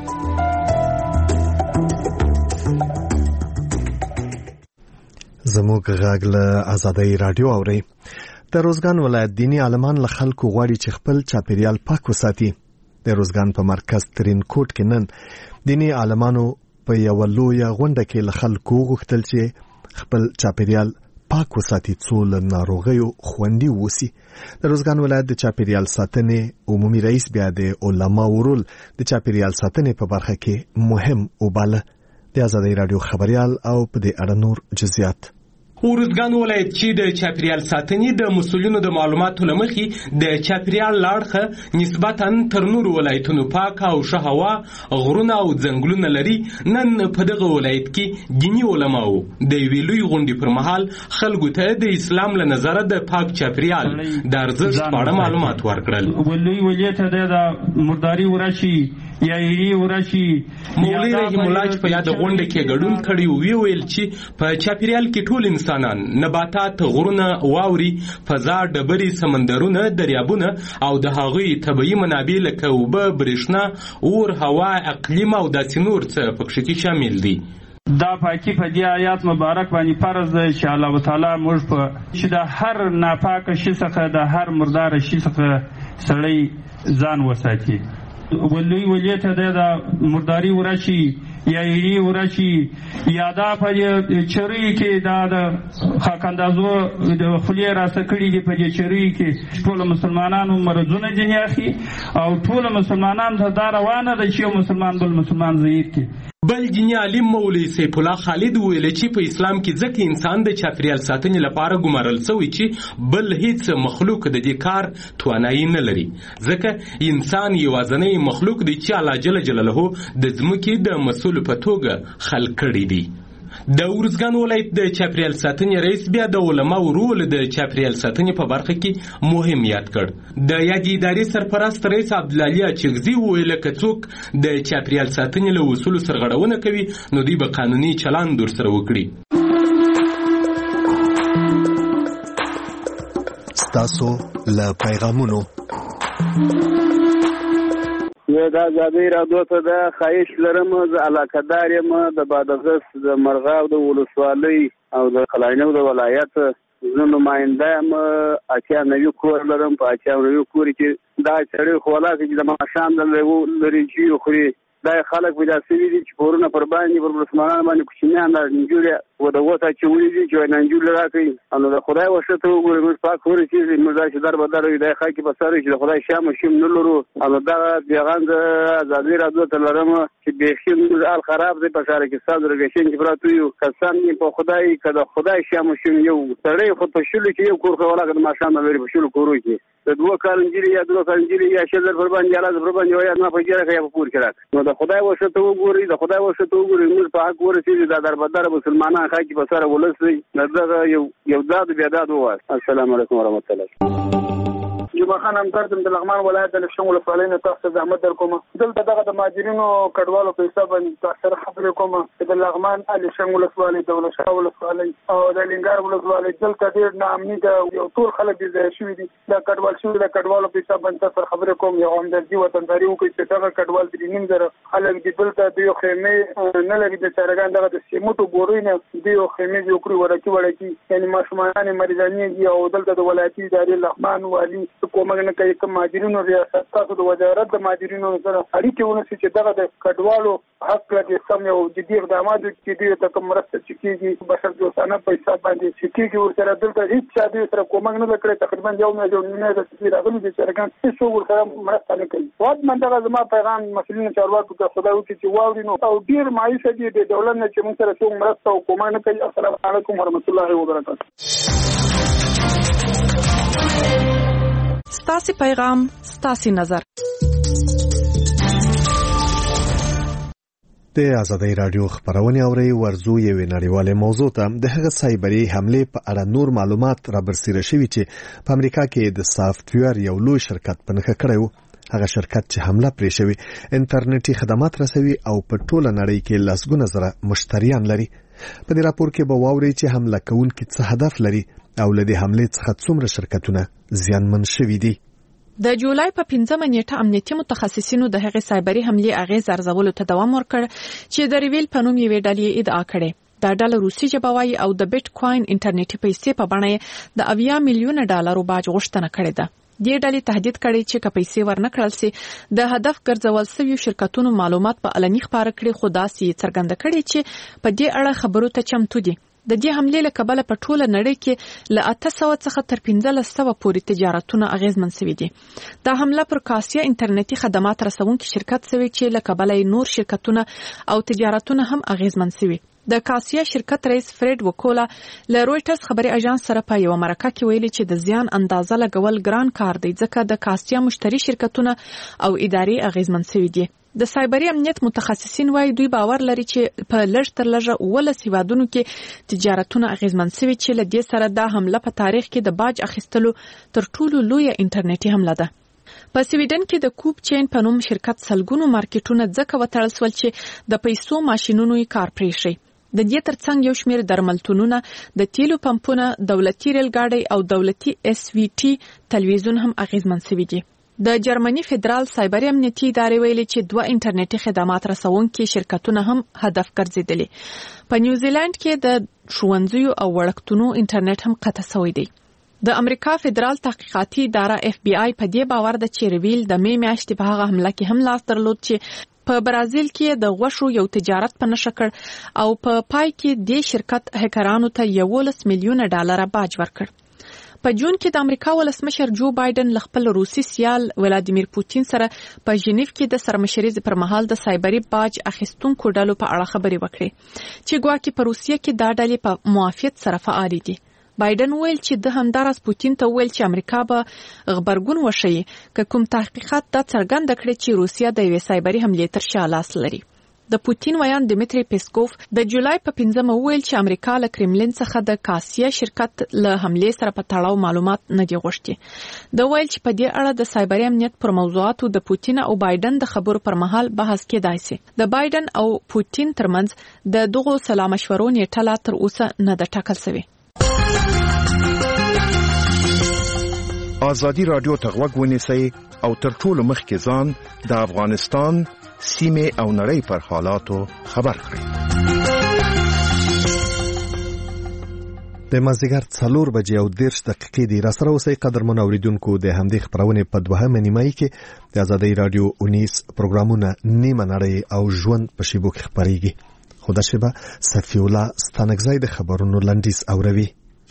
زموږ غږ له ازادي رادیو اوري. د روزګان ولایت دینی عالمان له خلکو غواړي چې خپل چاپیریال پاک وساتي. د روزګان په مرکز ترین کوټ کې نن دینی عالمانو په یو لویه غونډه کې له خلکو غوښتل چې خپل چاپیریال پاک وساتي څو له ناروغیو خوندي ووسي. د روزګان ولایت د چاپیریال ساتنې عمومي رئیس بیا د علماو رول د چاپیریال ساتنې په برخه کې مهم وباله. د ازادي رادیو خبريال او په دې اړه نور جزئیات. روزګان ولایت چې د چاپیریال ساتنې د مسؤلینو د معلوماتو لمخې د چاپیریال لاړخه نسبتاً تر نورو ولایتونو پاک او ښه هوا، غرونه او ځنګلونه لري. نن په دغه ولایت کې دیني علماو د یوې لوی غونډې پر مهال خلکو ته د اسلام له نظره د پاک چاپیریال د ارزښت په اړه معلومات ورکړل. ولوی ولیته د مرداري ورشي یا یی ورشي مولوی رحیم الله چې په یاد غونډه کې ګډون کړی وی ویل چې په چاپیریال کې ټول انسانان، نباتات، غرونه، واوري، فضا، ډبرې، سمندرونه، دریابونه او د هغوی طبیعي منابع لکه اوبه، برېښنا، اور، هوا، اقلیم او داسې نور څه پکې کې شامل دي. دا پاکی په دې آیات مبارک باندې فرض دی چې الله تعالی موږ په چې د هر ناپاک شي څخه د هر مردار شي څخه سړی ځان وساتي. ولوی ولیته د مرداري ورشي یا یی ورشي یا دا په چری کې دا د خاکندازو د خلیه راسته کړي دي. په دې چری کې ټول مسلمانانو مرزونه جنیاخي او ټول مسلمانان ته دا روانه ده چې مسلمان بل مسلمان ضعیف کی. بل دیني عالم مولوي سیف الله خالد ویل چې په اسلام کې ځکه انسان د چاپیریال ساتنې لپاره ګمارل شوی چې بل هیڅ مخلوق د دې کار توانایي نه لري، ځکه انسان یوازینی مخلوق دی چې الله جل جلاله د ځمکې د مسؤل په توګه خلق کړی دی. د ورزګان ولایت د چاپیریال ساتنې رئیس بیا د علماو رول د چاپیریال ساتنې په برخه کې مهم یاد کړ. د یادې ادارې سرپرست رئیس عبدالعلي اچکزي وویل که څوک د چاپیریال ساتنې له اصولو سرغړونه کوي نو دوی به قانوني چلند ورسره وکړي. ستاسو له پیغامونو زه د ازادۍ راډیو ته د خواهش لرم، زه علاقه‌دار یم د بادغیس د مرغاب د ولسوالۍ او د قلعهنو د ولایت. زه نماینده یم، اتیا نوي کور لرم. په اتیا نوي کور کې دا سړی خو ولاکه چې د ماښام د لري جي خوري دا خلک پیدا شوي دي چې پورونه پر باندې پر مسلمانانو باندې کوچنیان نجونې و د وته اچولي دي چې نجونې راکوي. نو د خدای وښه ته وګورئ، موږ پاک ورسېږي، موږ داسې در به در وي دا خاکې په سر چې د خدای شام و شیم نه لرو. نو دغه پیغام د ازادۍ راډیو ته لرم چې بیخي موږ حال خراب دی په ښار کې ستاسو رګشین کې پراته یو کسان دي په خدای که د خدای شام و شیم یو سړی خو په شلو کې یو کور خو ولاکه د ماښام نه لري په شلو کورو کې د دوه کال نجلې یا دوه کال نجلې یا شل زر پر باندې الاز پر باندې وایي ما په جره کې په پور کې راک. نو د خدای وښه ته وګورئ، د خدای وښه ته وګورئ، موږ په حق ورسېږي دا دربدره مسلمانان خاکې په سره ولس دی. دغه یو یو داد بیا داد ووایي. السلام علیکم ورحمت الله. جمعه خان همدرد د لغمان ولایت د لشن ولسوالۍ نه تاسو زحمت در کوم. دلته دغه د مهاجرینو کډوالو په حساب باندې تاسو خبرې کوم چې د لغمان د لشن ولسوالۍ د ولشا ولسوالۍ او د لنګار ولسوالۍ دلته ډېر ناامني ده، یو ټول خلک دې شوي دي. دا کډوال شوي د کډوالو په حساب باندې تاسو خبرې کوم. یو همدردي وطنداري وکړي چې دغه کډوال د نیم زره خلک دې دلته د یو خیمې نه لري، د چارګان دغه د سیمټو بوري نه د یو خیمې جوړ کړي ورکی ورکی، یعنی ماشومان مریضانې دي. او دلته د ولایتي ادارې لغمان والی کومه نه کوي کوم مهاجرینو ریاست تاسو د وزارت د مهاجرینو سره اړیکې ونیسي چې دغه د کډوالو حق لري سم یو جدي اقدامات چې دوی ته کوم مرسته چې کېږي بشر دوستانه په حساب باندې چې کېږي ورسره دلته هیڅ چا دوی سره کومک نه کړی. تقریبا یو میلیون نه د سفیر راغلي دي چرګان هیڅ ورسره مرسته نه کوي. واټ من دغه زما پیغام مسلمان چارواکو ته خدای وکړي چې واوري نو او ډیر مایوسه دي د دولت نه چې موږ سره څوک مرسته او کومک نه کوي. السلام علیکم ورحمت الله وبرکاته. ستاسو پیغام ستاسو نظر. د ازادۍ راډیو خبرونه اوري ورزو یو نړیواله موضوع ته د هغه سایبری حمله په اړه نور معلومات را برسېره شوي چې په امریکا کې د سافټویر یو لوی شرکت په نخښه کړو. هغه شرکت چې حمله پرې شوی انټرنیټي خدمات رسوي او په ټوله نړۍ کې لسګونه زره مشتریان لري. په دې راپور کې به واوري چې حمله کوونکي څه هدف لري او له دې حملې څخه څومره شرکتونه زیانمن شوي دي. د جولای په پنځمه نیټه امنیتي متخصصینو د هغې سایبري حملې اغېز ارزولو ته دوام ورکړ چې د ریویل په نوم یوې ډلې ادعا کړې. دا ډله روسي ژبه وایي او د بیت کوین انټرنیټي پیسې په بڼه د اویا میلیونه ډالرو باج غوښتنه کړې ده. دې ډلې تهدید کړی چې که پیسې ورنکړل سي د هدف ګرځول شویو شرکتونو معلومات په علني خپاره کړي، خو داسې څرګنده کړي چې په دې اړه خبرو ته چمتو دي. د دې حملې له کبله په ټوله نړۍ کې له اته سوه څخه تر پنځلس سوه پورې تجارتونه اغیزمن شوي دي. دا حمله پر کاسیا انټرنیټي خدمات رسونکي شرکت شوی چې له کبله نور شرکتونه او تجارتونه هم اغیزمن شوي. د کاسیا شرکت رئیس فریډ وکولا له رويټرز خبري اژانس سره په یو مرکه کې ویلي چې د زیان اندازه لګول ګران کار دی ځکه د کاسیا مشتري شرکتونه او ادارې اغیزمن شوي دي. د سایبري امنیت متخصصین وايي دوی باور لري چې په لږ تر لږه ولس هیوادونو کې تجارتونه اغیزمن شوي چې له دې سره دا حمله په تاریخ کې د باج اخیستلو تر ټولو لویه انټرنیټي حمله ده. په سویډن کې د کوب چین په نوم شرکت سلګونو مارکیټونه ځکه وتړل شول چې د پیسو ماشینونو یې کار پرې شي. د دې ترڅنګ یو شمېر درملتونونه، د تیلو پمپونه، دولتي ریل ګاډي او دولتي اس وی ټي تلویزیون هم اغیزمن شوي دي. د جرمني فدرال سایبري امنیتي ادارې ویلي چې دوه انټرنیټي خدمات رسونکي شرکتونه هم هدف ګرځېدلي. په نیوزیلند کې د ښوونځیو او وړکتونو انټرنیټ هم قطع شوی دی. د امریکا فدرال تحقیقاتي اداره اف بی آی په دې باور ده چې ریویل د می میاشتې په هغه حمله کې هم لاس درلود چې په برازیل کې د غوښو یو تجارت په نشه کړ او په پا پای کې د شرکت هکرانو ته یولس میلیونه ډالر باج ورکړ. په جون کې د امریکا ولسمشر جو بایدن ل خپل روسي سیال ولادیمیر پوتین سره په ژنیف کې د سرمشرۍ پر مهال د سایبري باج اخیستونکو ډلو په اړه خبرې وکړې چې ګواکې په روسیه کې دا ډلې په موافقت سره فعال دي. بایدن ویل چې د همدارس پوتین ته ویل چې امریکا به خبرګون وشي که کوم تحقیقات دا څرګند کړي چې روسیه د یوې سایبري حملې تر شا لاس لري. د پوتین ویان دمیتری پیسکوف د جولای په پنځمه ویل چې امریکا له کرملین څخه د کاسیا شرکت له حملې سره په تړاو معلومات نه دی غوښتي. د ویل چې په دې اړه د سایبري امنیت پر موضوعاتو د پوتین او بایدن د خبرو پر مهال بحث کېدای شي. د بایدن او پوتین ترمنځ د دغو سلا مشورو نیټه لا تر اوسه نه ده ټاکل شوې. آزادی رادیو ته غوږ ونیسئ او تر ټولو مخکې ځان د افغانستان سیمې او نړۍ پر حالاتو خبر کړئ. د مازدیګر څلور بجې او دېرش دقیقې دي. راسره اوسئ قدرمن اوریدونکو. د همدې خبرونې په دوهمه نیمایي کې د آزادۍ رادیو اونیس پروګرامونه نیمه نړۍ او ژوند په شیبو کې خپرېږي. خو دا شیبه صفی الله ستانکزی د خبرونو لنډیز اوروي.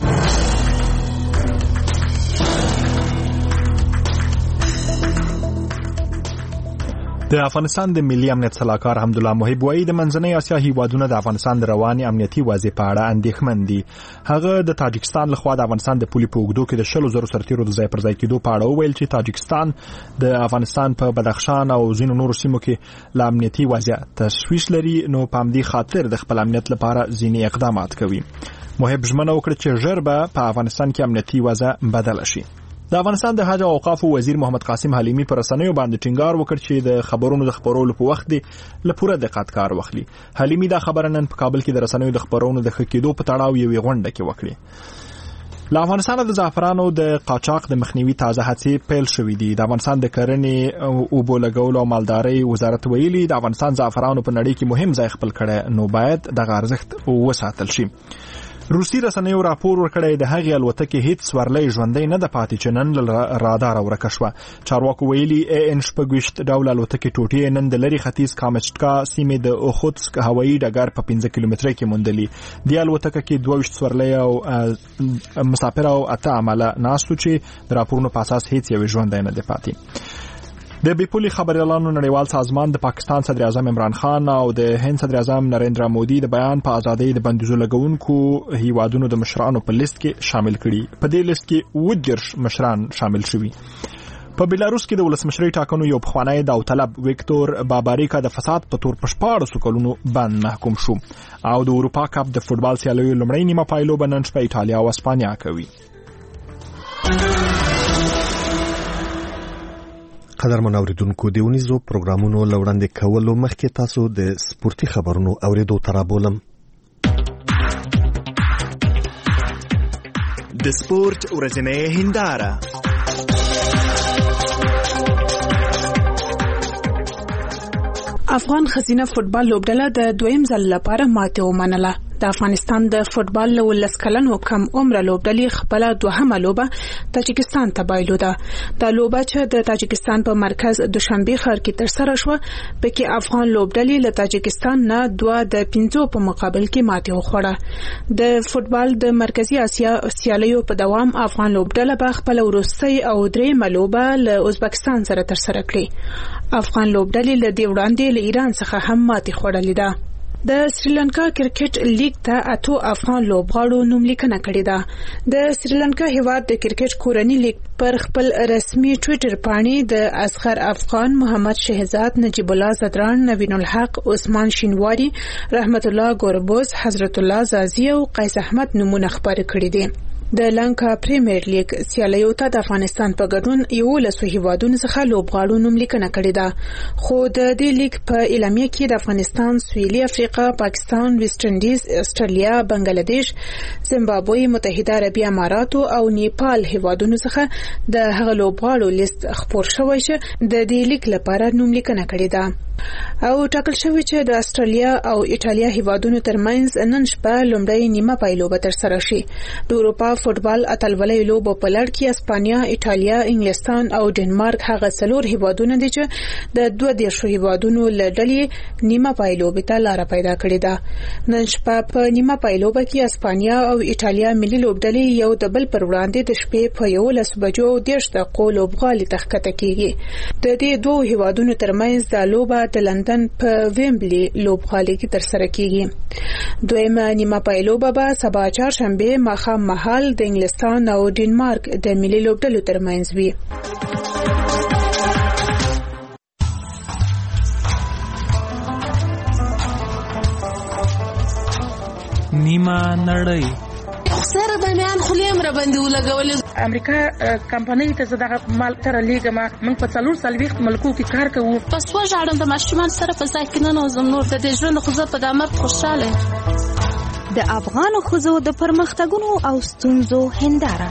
د افغانستان د ملي امنیت صلاحکار حمدالله محب وایي د منځنۍ اسیا هیوادونه د افغانستان د رواني امنیتي وضع په اړه اندېښمن دي. هغه د تاجکستان لخوا د افغانستان د پولې په اوږدو کې د شلو زرو سرتیرو د ځای پر ځای کېدو په اړه وویل چې تاجکستان د افغانستان په بدخشان او ځینو نورو سیمو کې له امنیتي وضع تشویش لري، نو په همدې خاطر د خپل امنیت لپاره ځینې اقدامات کوي. محب ژمنه وکړه چې ژر به په افغانستان کې امنیتي وضع بدله شي. د افغانستان د حج او اوقافو وزیر محمد قاسم حلیمی پر رسنیو باندې ټینګار وکړ چې د خبرونو د خبرولو په وخت دی له پوره دقت کار واخلي. حلیمی دا خبره نن په کابل کې د رسنیو د خبرونو د ښه کېدو په تړاو یوې غونډه کې وکړه. له افغانستان د زعفرانو د قاچاق د مخنیوي تازه هڅې پیل شوې دي. د افغانستان د کرنې او اوبو لګولو او مالدارۍ وزارت ویلي د افغانستان زعفرانو په نړۍ کې مهم ځای خپل کړی، نو باید دغه ارزښت وساتل شي. روسي رسنیو راپور ورکړی د هغې الوتکې هیڅ سورلی ژوندی نه ده پاتې چې نن له راداره ورکه شوه. چارواکو ویلي ای ان شپږ ویشت ډوله الوتکې ټوټې نن د لرې ختیځ کامچټکا سیمې د اوخوتسک هوایي ډګر په پنځه کیلومتره کې موندلي. دې الوتکه کې دوه ویشت سورلی او مسافر او اته عمله ناست و چې د راپورونو په اساس هیڅ یوې ژوندی نه دی پاتې. د بیپولي خبریالانو نړیوال سازمان د پاکستان صدر اعظم عمران خان او د هند صدر اعظم نریندرا مودي د بیان په ازادۍ د بندیزو لګونکو هیوادونو د مشرانو په لیست کې شامل کړي. په دې لیست کې اووه دېرش مشران شامل شوي. په بیلاروس کې د ولسمشرۍ ټاکنو یو پخوانی داوطلب ویکتور باباریکا د فساد په تور په شپاړسو کلونو بند محکوم شو. او د اروپا کپ د فوټبال سیالیو لومړۍ نیمه پایلو به نن شپه ایټالیا او اسپانیا کوي. قدرمن اوریدونکو، د اونیزو پروګرامونو لوړاندې کولو مخکې تاسو د سپورتي خبرونو اوریدو ته رابولم. د سپورت ورځنۍ هنداره. افغان ښځینه فوټبال لوبډله د دویم ځل لپاره ماتې ومنله. د افغانستان د فوټبال لولس کلنو کم عمره لوبډلې خپل دوهمه لوبه تاجکستان ته بایلوده. دا لوبه چې د تاجکستان په مرکز دوشنبه ښار کې ترسره شوه، پکې افغان لوبډلې له تاجکستان نه دوه د پنځو په مقابل کې ماتې وخوړه. د فوټبال د مرکزی اسیا سیالیو په دوام افغان لوبډله به خپل وروستۍ او درېیمه لوبه له ازبکستان سره ترسره کړي. افغان لوبډلې له دې وړاندې له ایران څخه هم ماتې خوړلې ده. د سریلانکا کرکټ لیګ ته اتو افغان لوبغاړو نوملیکنه کړې ده. د سریلانکا هیواد د کرکټ کورنۍ لیګ پر خپل رسمي ټوئیټر باندې د اصغر افغان، محمد شهزاد، نجیب الله زدران، نوین الحق، عثمان شینواری، رحمت الله ګوربوز، حضرت الله زازی او قیس احمد نمونه خبرې کړې دي. د لانکا پریمیر لیګ سیالیو ته د افغانستان په ګډون یولس هیوادونو څخه لوبغاړو نوملیکنه کړې ده، خو د دې لیګ په اعلامیه کې د افغانستان، سویلي افریقا، پاکستان، ویسټ انډیز، استرالیا، بنگلاديش، زیمبابوې، متحده عربي امارات او نیپال هیوادونو څخه د هغه لوبغاړو لیست خپور شوی چې د دې لیګ لپاره نوملیکنه کړې ده. او ټاکل شوی چې د استرالیا او ایټالیا هیوادونو ترمنځ نن شپه لومړی نیمه پایلوبه ترسره شي. د اروپا فوټبال اتلولۍ لوبو په لړ کې اسپانیا، ایټالیا، انګلستان او ډنمارک هغه څلور هیوادونه دي چې د دوه دیرشو هیوادونو له ډلې نیمه پایلوبه ته لار پیدا کړې ده. نن شپه په نیمه پایلوبه کې اسپانیا او ایټالیا ملي لوبډلې یو د بل پر وړاندې د شپې په یولس بجو دیرش دقیقو لوبغالي تخکته کیږي. د دې دوه هیوادونو ترمنځ د لوبه د لندن په ویمبلی لوبغالي کې ترسره کیږي. دویمه نیمه پایلوبه به سبا چهارشنبه ماښام مهال د انګلستان او ډنمارک د ملي لوبډلو ترمنځ وي. نیمه نړۍ سره د میان خلیم را باندې ولګول. امریکا کمپنۍ ته زداغه مال تر لیګما من په څلور سلويخت ملکو کې کار کوو. پس وژاړم د ماشومان سره په ځای کې نه نوزم نور د دې ژوند خو زه په دامه خوشاله. د افغان ښځو د پرمختګونو او ستونزو هنداره.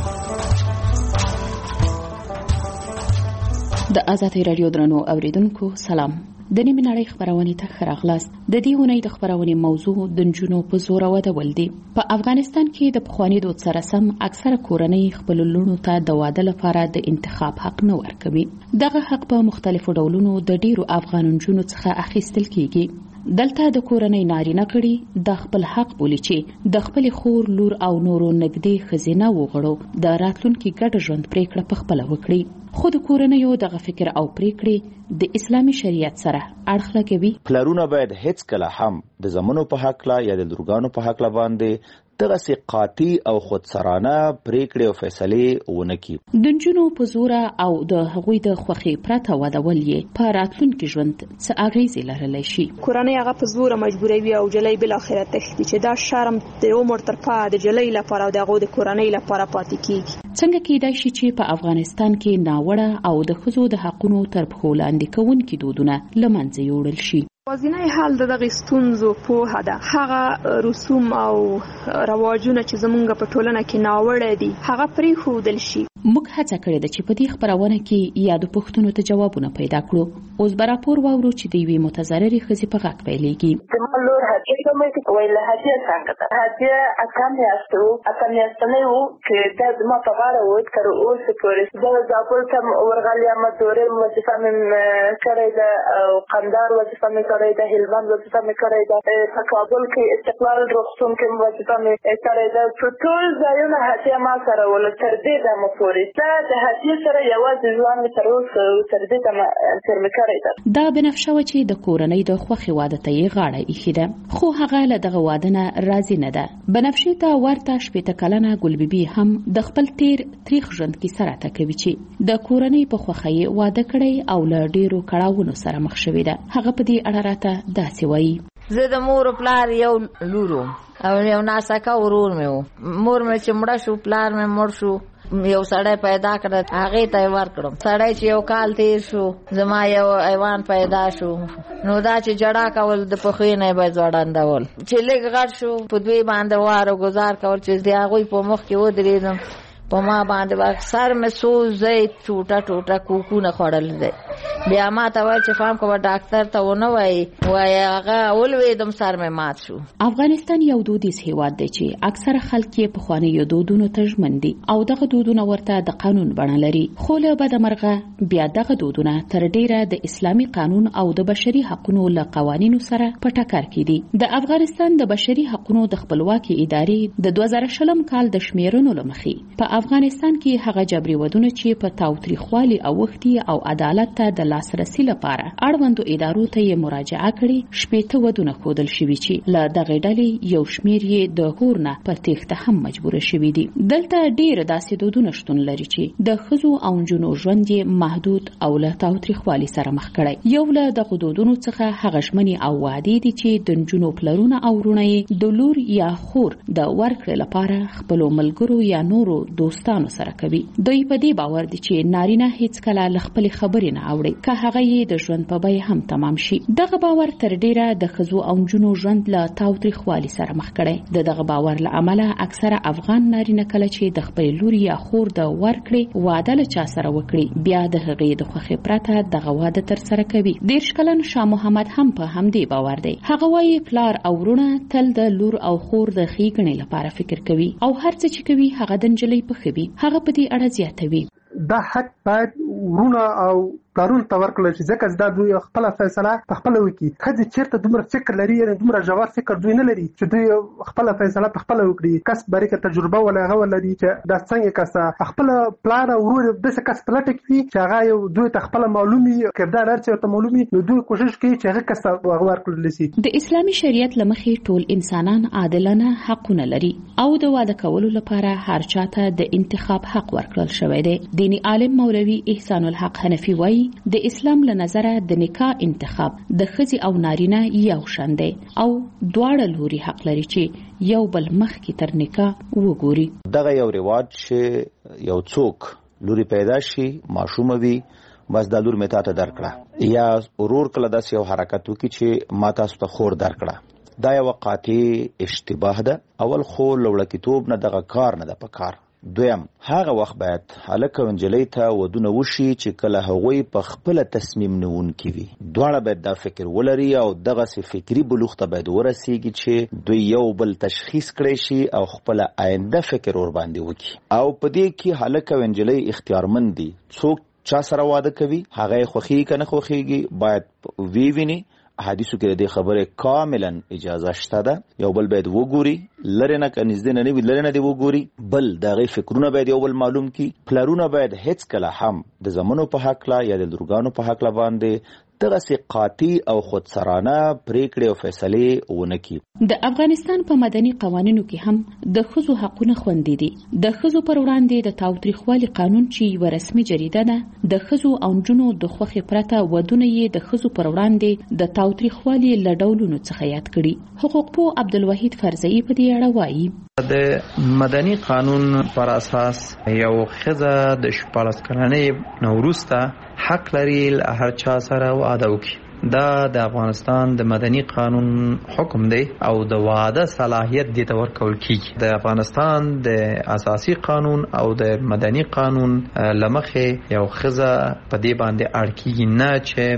د آزادۍ رادیو درنو اوریدونکو سلام. د نیمه نړۍ خبرونه ته خراغلاست. د دې ونې د خبرونه موضوع د نجونو په زور ودول دي. په افغانستان کې د پخوانی دود سره سم اکثره کورنۍ خپل لونو ته د واده لپاره د انتخاب حق نه ورکوي. دغه حق په مختلفو ډولونو د ډیرو افغان نجونو څخه اخیستل کیږي. دلته د کورنۍ نارینه کړي د خپل حق بولی چې د خپل خور، لور او نورو نږدې خزینه وغړو د راتلونکي ګډ ژوند پریکړه په خپل وکړي. خو د کورنۍ دغه فکر او پریکړې د اسلامي شریعت سره اړخ لګوي. پلرونه باید هیڅ کله هم د زمونو په حق لا یا د لورګانو په حق لا باندې دغه سي قاطع او خودسرانه پریکړې او فیصلې ونه کړي. د نجونو په زور او د هغوی د خوخي پرته ودول یې په راتلونکي ژوند څه اغیزې لرلی شي. کورنۍ هغه په زور مجبوروي او جلۍ بل اخره تختی چې دا شرم د عمر تر پا د جلۍ لپاره او دغه د کورنۍ لپاره پاتې کیږي. څنګه کېدای شي چې په افغانستان کې ناوړه او د ښځو د حقونو تر پښو لاندې کوونکي دودونه له منځه یوړل شي؟ وازینه حل د دغه ستونزو په هدا هغه رسوم او رواجونه چې زمونږ په ټولنه کې ناوړه دي هغه پرې خودل شي. موږ هڅه کړې ده چې په دې خبرونه کې یاد پښتنو ته جوابونه پیدا کړو. اوس به راپور واورو چې د یوې متضررې ښځې په غږ پیلېږي. زما لور هدیه کومه چې ویل هدیه څنګه ده هدیه اتم یاستو اتم یاستنه وو چې د زما په غاړه و تر اوسه پورې د زابل تم ورغلیا مدورې وظیفه مې کړې ده او قندار وظیفه مې کړې ده هلمند وظیفه مې کړې ده په کابل کې استقلال روغتون کې وظیفه مې کړې ده په ټول ځایونه هدیه ما سره ول تر دې د مفورې د هدیه سره یوازې ځوان مې تر اوسه تر دې تم تر مې کړې ده. دا بنفشه چې د کورنۍ د خوخي واده ته یې غاړه ایښې ده خو هغه له دغه واده نه راضي نه ده. بنفشه ته ورته شپېته کلنه ګلبيبي هم د خپل تیر تاریخ ژوند کې سره تکوي چې د کورنۍ په خوخه یې واده کړی او له ډیرو کړاوونو سره مخ شوې ده. هغه په دې اړه راته داسې وایي: زه د مور پلار یو لورو او یو ناسکه ورور مې وو. مور مې چې مړه شو، پلار مې مړ شو، یو سړی پیدا کړ، هغه ته ورکړم. سړی چې یو کال تیر شو، زما یو ایوان پیدا شو. نو دا چې جړه کول د پخې نه به ځوړاندول چې لږ غټ شو په دوی باندې واره گزار کول چې دی هغه په مخ کې ودرېدم. په ما باندې اکثر مې سوزې ټوټه ټوټه کوکونه خړل دي. بیا ما ته وای چې فهم کوه ډاکټر ته ونه وای وای هغه ولویدم سر مې مات شو. افغانستان یو دودیز هیواد دی چې اکثره خلک یې په خوانیو دودونو ته ژمن دي او دغه دودونه ورته د قانون بڼه لري. خو له بده مرغه بیا دغه دودونه تر ډیره د اسلامي قانون او د بشري حقوقو له قوانینو سره په ټکر کې دي. د افغانستان د بشري حقوقو د خپلواکي ادارې د دوه زره شلم کال د شمیرنو لمخې په افغانستان کې هغه جبري ودونه چې په تاوتریخوالي او وختي او عدالت ته د لاسرسي لپاره اړوندو ادارو ته یې مراجعه کړې. شپېته ودونه ښودل شوي چې له دغې ډلې یو شمېر یې د کور نه په تېښته هم مجبوره شوي دي. دلته ډېر داسې دودونه شتون لري چې د ښځو او نجونو ژوند یې محدود او له تاوتریخوالي سره مخ کړی. یو له دغو دودونو څخه هغه ژمنې او وعدې دي چې د نجونو پلرونه او وروڼه یې د لور یا خور د ورکړې لپاره خپلو ملګرو یا نورو دوستانو سره کوي. دوی په دې باور دي چې نارینه هیڅ کله له خپل خبرې نه اوړي که هغه یې د ژوند په بیه هم تمام شي. دغه باور تر ډیره د ښځو او نجونو ژوند له تاوتریخوالي سره مخ کړی. د دغه باور له امله اکثره افغان نارینه کله چې د خپل لور یا خور د ورکړې واده له چا سره وکړي بیا د هغې د خوښې پرته دغه واده تر سره کوي. دېرش کلن شاه محمد هم په همدې باور دی. هغه وایي پلار او ورونه تل د لور او خور د ښېګڼې لپاره فکر کوي او هر څه چې کوي هغه د نجلۍ په ښه وي. هغه په دې اړه زیاتوي: دا حق باید ورونه او پلارونو ته ورکړل شي ځکه چې دا دوی خپله فیصله په خپله وکړي. ښځې چېرته دومره فکر لري، یعنې دومره ژور فکر دوی نه لري چې دوی خپله فیصله په خپله وکړي. کس باریکه تجربه ولا هغه ولري چې دا څنګه کسه خپله پلار او ورور داسې کس په لټه کې وي چې هغه یو دوی ته خپله معلوم وي، کردار هر څه ورته معلوم وي، نو دوی کوشش کوي چې هغه کس ته ورکړل شي. د اسلامي شریعت له مخې ټول انسانان عادلانه حقونه لري او د واده کولو لپاره هر چاته د انتخاب حق ورکړل شوی دی. دیني عالم مولوي احسان الحق حنفي وایي د اسلام له نظره د نکاح انتخاب د ښځې او نارینه یو شان دی او دواړه لوري حق لري چې یو بل مخکې تر نکاح وګوري. دغه یو رواج چې یو څوک لوري پیدا شي ماشومه وي بس دا لور مې تاته درکړه، یا ورور کله داسې یو حرکت وکړي چې ما تاسو ته خور درکړه، دا یو قاطع اشتباه ده. اول خو لوړکیتوب نه دغه کار نه ده پکار. دویم، هغه وخت باید هلک او نجلۍ ته ودونه وشي چې کله هغوی په خپله تصمیم نیونکي وي. دواړه باید دا فکر ولري او دغسې فکري بلوغ ته باید ورسیږي چې دوی یو بل تشخیص کړی شي او خپله آینده فکر ورباندې وکړي. او په دې کې هلک او نجلۍ اختیارمند دي. څوک چا سره واده کوي هغه یې خوښېږي که نه خوښېږي باید وی ویني. حدیثو کې د دې خبرې کاملا اجازه شته ده. یو بل باید وګوري، لرې نه که نږدې نه نه وي لرې نه دې وګوري. بل د هغې فکرونه باید یو بل معلوم کړي. پلرونه باید هیڅ کله هم د زامنو په هکله یا د لورګانو په هکله باندې دغسې قاطع او خودسرانه پریکړې او فیصلې ونه کړي. د افغانستان په مدني قوانینو کې هم د ښځو حقونه خوندي دي. د ښځو پر وړاندې د تاوتریخوالي قانون چې یوه رسمي جریده ده، د ښځو او نجونو د خوښې پرته ودونه یې د ښځو پر وړاندې د تاوتریخوالي له ډولونو څخه یاد کړي. حقوقپوه عبدالوحید فرزئی په دې اړه وایي: د مدني قانون پر اساس یو ښځه د شپاړس کلنۍ نه وروسته حق لري له هر چا سره واده وکړي. دا د افغانستان د مدني قانون حکم دی او د واده صلاحیت دې ته ورکول کیږي. د افغانستان د اساسي قانون او د مدني قانون لمخې یو ښځه په دې باندې اړ کیږي نه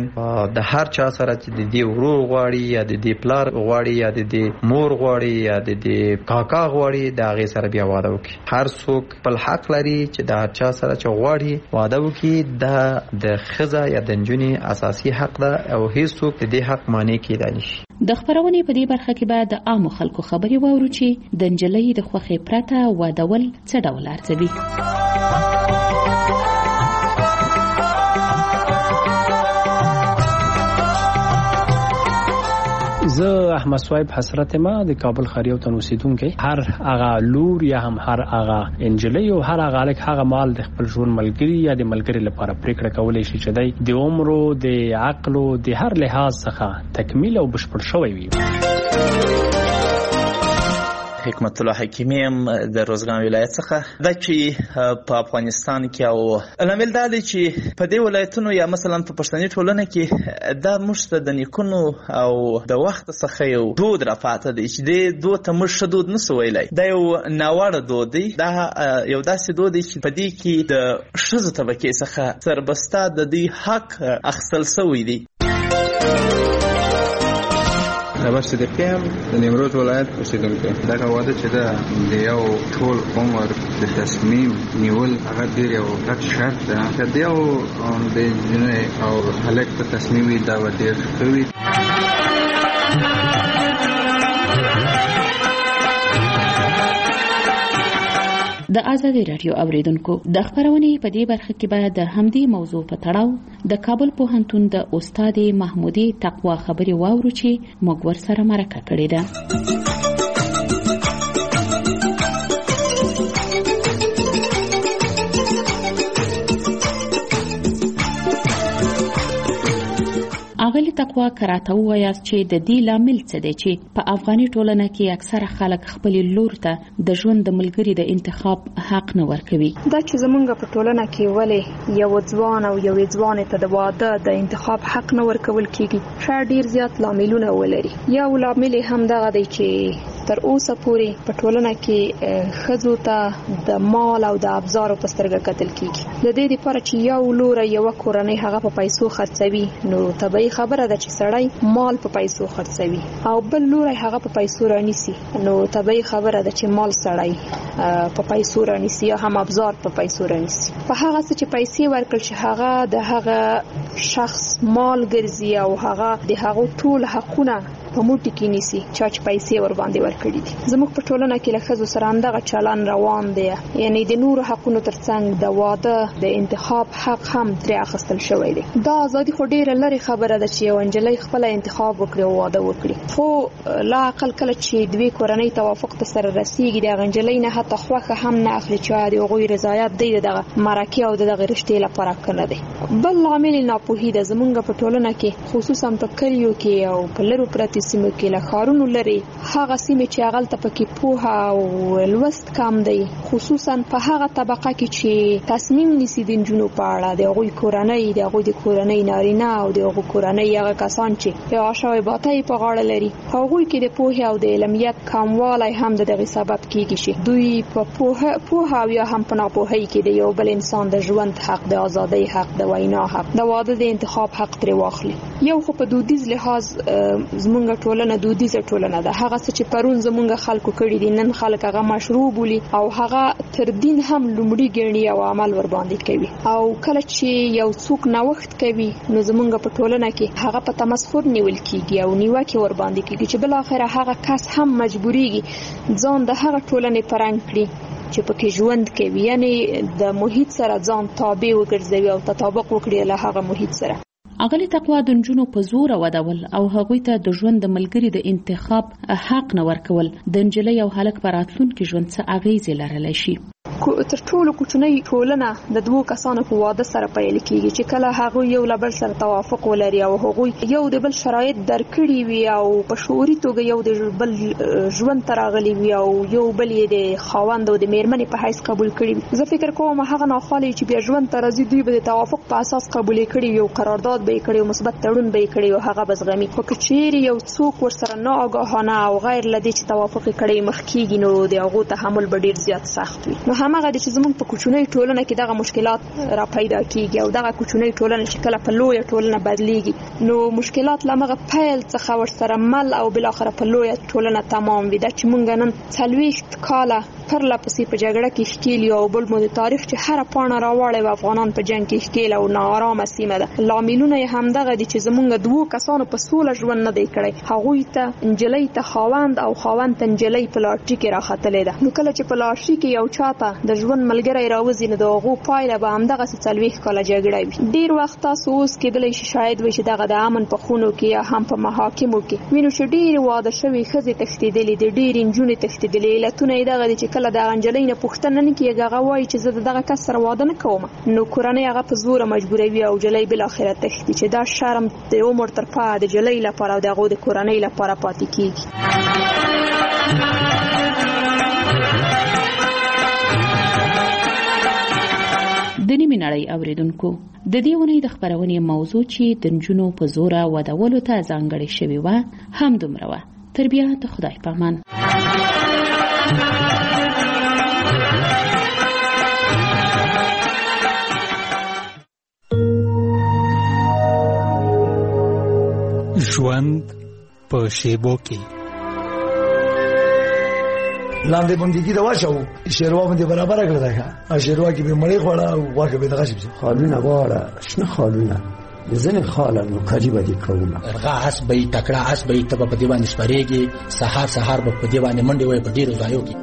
چې د هر چا سره چې د دې ورور غواړي یا د دې پلار غواړي یا د دې مور غواړي یا د دې کاکا غواړي د هغې سره بیا واده وکړي. هر څوک خپل حق لري چې د هر چا سره چې غواړي واده وکړي. دا د ښځه یا د نجونې اساسي حق ده او هیڅوک د دې حق مانع کېدای نشي. د خبرونې په دې برخه کې باید د عامو خلکو خبرې واورو چې د نجلۍ د خوښې پرته وادول څه ډول ارزوي. زه احمد صاحب حسرت ما د کابل خریو ته اوسیدونکو هر هغه لور یا هم هر هغه انجلۍ او هر هغه الک هغه مال د خپل ژوند ملګری یا د ملګری لپاره پریکړه کولای شي چې د عمر او د عقل او د هر لحاظ څخه تکمیل او بشپړ شوی وي. حکمت الله حکیمی هم د روزګان ولایت څخه دا چې په افغانستان کې او لامل دا دی چې په دې ولایتونو یا مثلا په پښتني ټولنه کې دا موږ ته د نیکونو او د وخت څخه یو دود راپاته دی چې دې دود ته موږ ښه دود نسو ویلی. دا یو ناوړه دود دی. دا یو داسې دود دی چې په دې کې د ښځو طبقې څخه سربسته د دوی حق اخیستل سوی دی. نباش صدیقی هم د نیمروز ولایت اوسیدونکی. دغه واده چې ده د یو ټول عمر د تصمیم نیول هغه ډېر یو غټ شرط ده. که د یو د نجونې او هلک په تصمیم وي دا به ډېر ښه وي. د آزادي رادیو اوریدونکو د خبرونې په دې برخه کې باید د همدې موضوع په تړاو د کابل پوهنتون د استاد محمودي تقوا خبري واورو چې موږ ورسره مرکه کړې ده. اغلی تقوا کراته وایاست چې د دې لامل څه دی چې په افغاني ټولنه کې اکثره خلک خپل لور ته د ژوند د ملګری د انتخاب حق نه ورکوي. دا چې زمونږ په ټولنه کې ولې یو ځوان او یو ځوانه ته د واده د انتخاب حق نه ورکول کیږي شاید ډیر زیات لاملونه ولري. یو لامل هم دغه دی چې تر اوسه پورې په ټولنه کې ښځو ته د مال او د ابزارو په سترګه کتل کیږي. د دې لپاره چې یو لور یو کورنۍ هغه په پیسو خرڅوي نو طبیعي خبره ده چې سړی مال په پیسو خرڅوي او بل لور هغه په پیسو رانیسي نو طبیعي خبره ده چې مال سړی په پیسو رانیسي یا هم ابزار په پیسو رانیسي. په هغه څه چې پیسې ورکړل شي هغه د هغه شخص مال ګرځي او هغه د هغه ټول حقونه په موټي کې نیسي چې پیسې ور باندې ورکړي دي. زموږ په ټولنه کې له ښځو سره همدغه چلن روان دی، یعنی د نورو حقونو ترڅنګ د واده د انتخاب حق هم ترې اخیستل شوی دی. دا ازادي خو ډیره لري خبره ده چې یو نجلۍ خپل انتخاب وکړي او واده وکړي، خو لا عقل کله چې دوی کورنۍ توافق ته سره رسیږي د نجلۍ نه حتی خوخه هم نه اخلي چې د هغوی رضایت دی دغه مرکه او دغه رشتې لپاره کنه دی. بل عامل ناپوهي ده زمونږ په ټولنه کې خصوصا په کلیو کې او په لرو پرتې سیمو کې له ښارونو لري هغه سیمې چې هغلته پکې پوهه او لوست کم دی، خصوصا په هغه طبقه کې چې تصمیم نیسي د نجونو په اړه د هغوی کورنۍ د هغوی د کورنۍ نارینه او د هغوی کورنۍ هغه کسان چې یو شوی باطۍ په غاړه لري هغوی کې د پوهه او د علمیت کموالی هم د دغه سبب کیږي چې دوی په پوهه پوهه او یا هم په ناپوهۍ کې د یو بل انسان د ژوند حق، د ازادۍ حق، د وینا حق، د واده د انتخاب حق ترې واخلي. یو خو په دودیز لحاظ زمونږ ټولنه دودیزه ټولنه ده، هغه څه چې پرون زمونږ خلکو کړي دي نن خلک هغه مشروع بولي او هغه تر دین هم لومړی ګڼي او عمل ور باندې کوي. او کله چې یو څوک نوښت کوي نو زمونږ په ټولنه کې هغه په تمسخر نیول کیږي او نیوکه ور باندې کیږي چې بل اخر هغه کس هم مجبوریږي ځان د هغه ټولنې پرنګ کړي چې پکې ژوند کوي، یعنی د محیط سره ځان تابع وګرځوي او تطابق وکړي له هغه محیط سره. اغلی تقوا د نجونو په زور ودول او هغوی ته د ژوند د ملګری د انتخاب حق نه ورکول د نجلۍ او هلک په راتلونکي ژوند څه اغیزې لرلی شي. تر ټولو کوچنۍ ټولنه د دوو کسانو په واده سره پیل کیږي چې کله هغه یو له بل سره توافق ولري او هغه یو د بل شرایط درکړي وي او په شعوري توګه یو د بل ژوند تراغلي وي او یو بل یې د خاوند او د میرمنې په حیث قبول کړي. زه فکر کوم هغه ناخوالي چې بیا ژوند ته راځي دوی به د توافق په اساس قبول کړي، یو قرارداد به کړي او مثبت تړون به کړي او هغه بزغمي. خو کچېری یو څوک ورسره نه آگاهانه او غیر لدی چې توافق کړي مخ کیږي نو د هغه تحمل به ډیر زیات سخت وي. نو هغه د چې زموږ په کوچنۍ ټولنه کې دغه مشکلات را پیدا کیږي او دغه کوچنۍ ټولنه چې کله په لویه ټولنه بدلیږي نو مشکلات لمغه پیل څخه ورسره مل او بل اخر په لویه ټولنه تمام وي. دا چې مونږ نن څلويشت کاله پر لپسې په جګړه کې ښکیل او بل مو د تاریخ چې هر پاڼه راوړې و افغانان په جنگ کې ښکیل او ناارامه سیمه ده. لاملونه یې هم دغه دي چې زمونږ دوه کسانو په سوله ژوند نه دی کړی، هغوی ته نجلۍ ته خاوند او خاوند ته نجلۍ په لاټري کې راختلې ده. نو کله چې په لاټري کې یو چاته د ژوند ملګری راوځي نو دغه پایله به همدغه څلويخ کاله جګړه وي. ډیر وخت تاسو اوس کېدلی شي شاید وي چې دغه د امن په خونو کې یا هم په محاکمو کې وینو چې ډیر واده شوي ښځې تښتېدلې دي، ډیر نجونې تښتېدلې. علتونه یې دغه دي چې کله د نجلۍ نه پوښتنه نه کېږي هغه وایي چې زه دغه کس سره واده نه کوم نو کورنۍ هغه په زوره مجبوروي او نجلۍ بالاخره تښتي چې دا شرم د عمر تر پایه د نجلۍ لپاره او دغه د کورنۍ لپاره پاتې کیږي. د نیمې نړۍ اوریدونکو د دې ونې د خبرونې موضوع چې د نجونو په زوره ودولو ته ځانګړې شوې وه هم دومره وه. تر بیا د خدای په امان. ژوند په شیبو کې لاندې باندې دا واچو شیروا باندې برابر کړل دا ښه شیروا کې به مړې خوړه او واکه به دغه شي خالونه غواړه شنه خالونه ځنه خاله نو کاجی باندې کومه ارغا اس به تکړه اس به تب په دیوان سپریږي سحر سحر په دیوان منډي وای په ډیرو ځایو کې.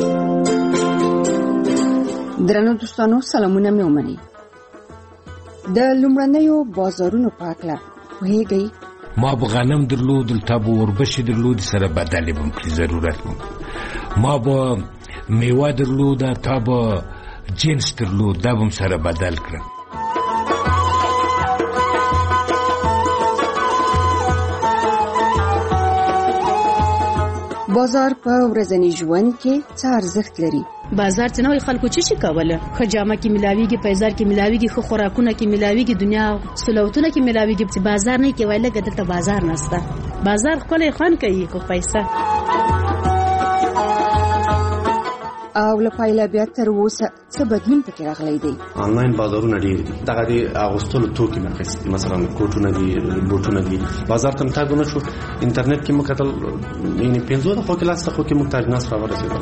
درنو دوستانو سلامونه مې ومني. د لومړنیو بازارونو پاکله وهیږي ما به غنم درلود دلته به وربشې درلود سره بدلې بم پرې ضرورت مو ما به میوه درلود تا به جنس درلود دا بم سره بدل کړم. بازار په ورځني ژوند کې څه ارزښت لري؟ بازار څنګه وي خلکو چې شي کوله خجامه کې ملاويږي پیزار کې ملاويږي خو خوراکونه کې ملاويږي دنیا سلوتونه کې ملاويږي چې بازار نه کې وایله ګټه ته بازار نشته بازار خپل خان کوي کو پیسې او لپاره بیا تر اوسه څه بدلون پکې راغلی دی. آنلاین بازارونه ډیر دي دغه د اغوستلو توکي مرکز مثلا کوټونه دي بوټونه دي بازار ته تاګ نه شو انټرنیټ کې مکتل یعنی پنځو د خو کلاس ته خو کې محتاج ناس را ورسېدل.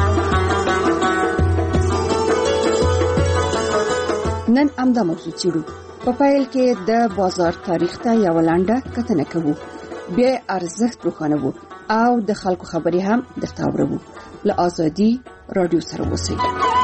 نن امدا موضوع چیرو په پایل کې د بازار تاریخ ته یو لاندې کتنه کوو بیا ارزښت روښانه وو او د خلکو خبرې هم درته اورو له ازادي رادیو سره اوسئ.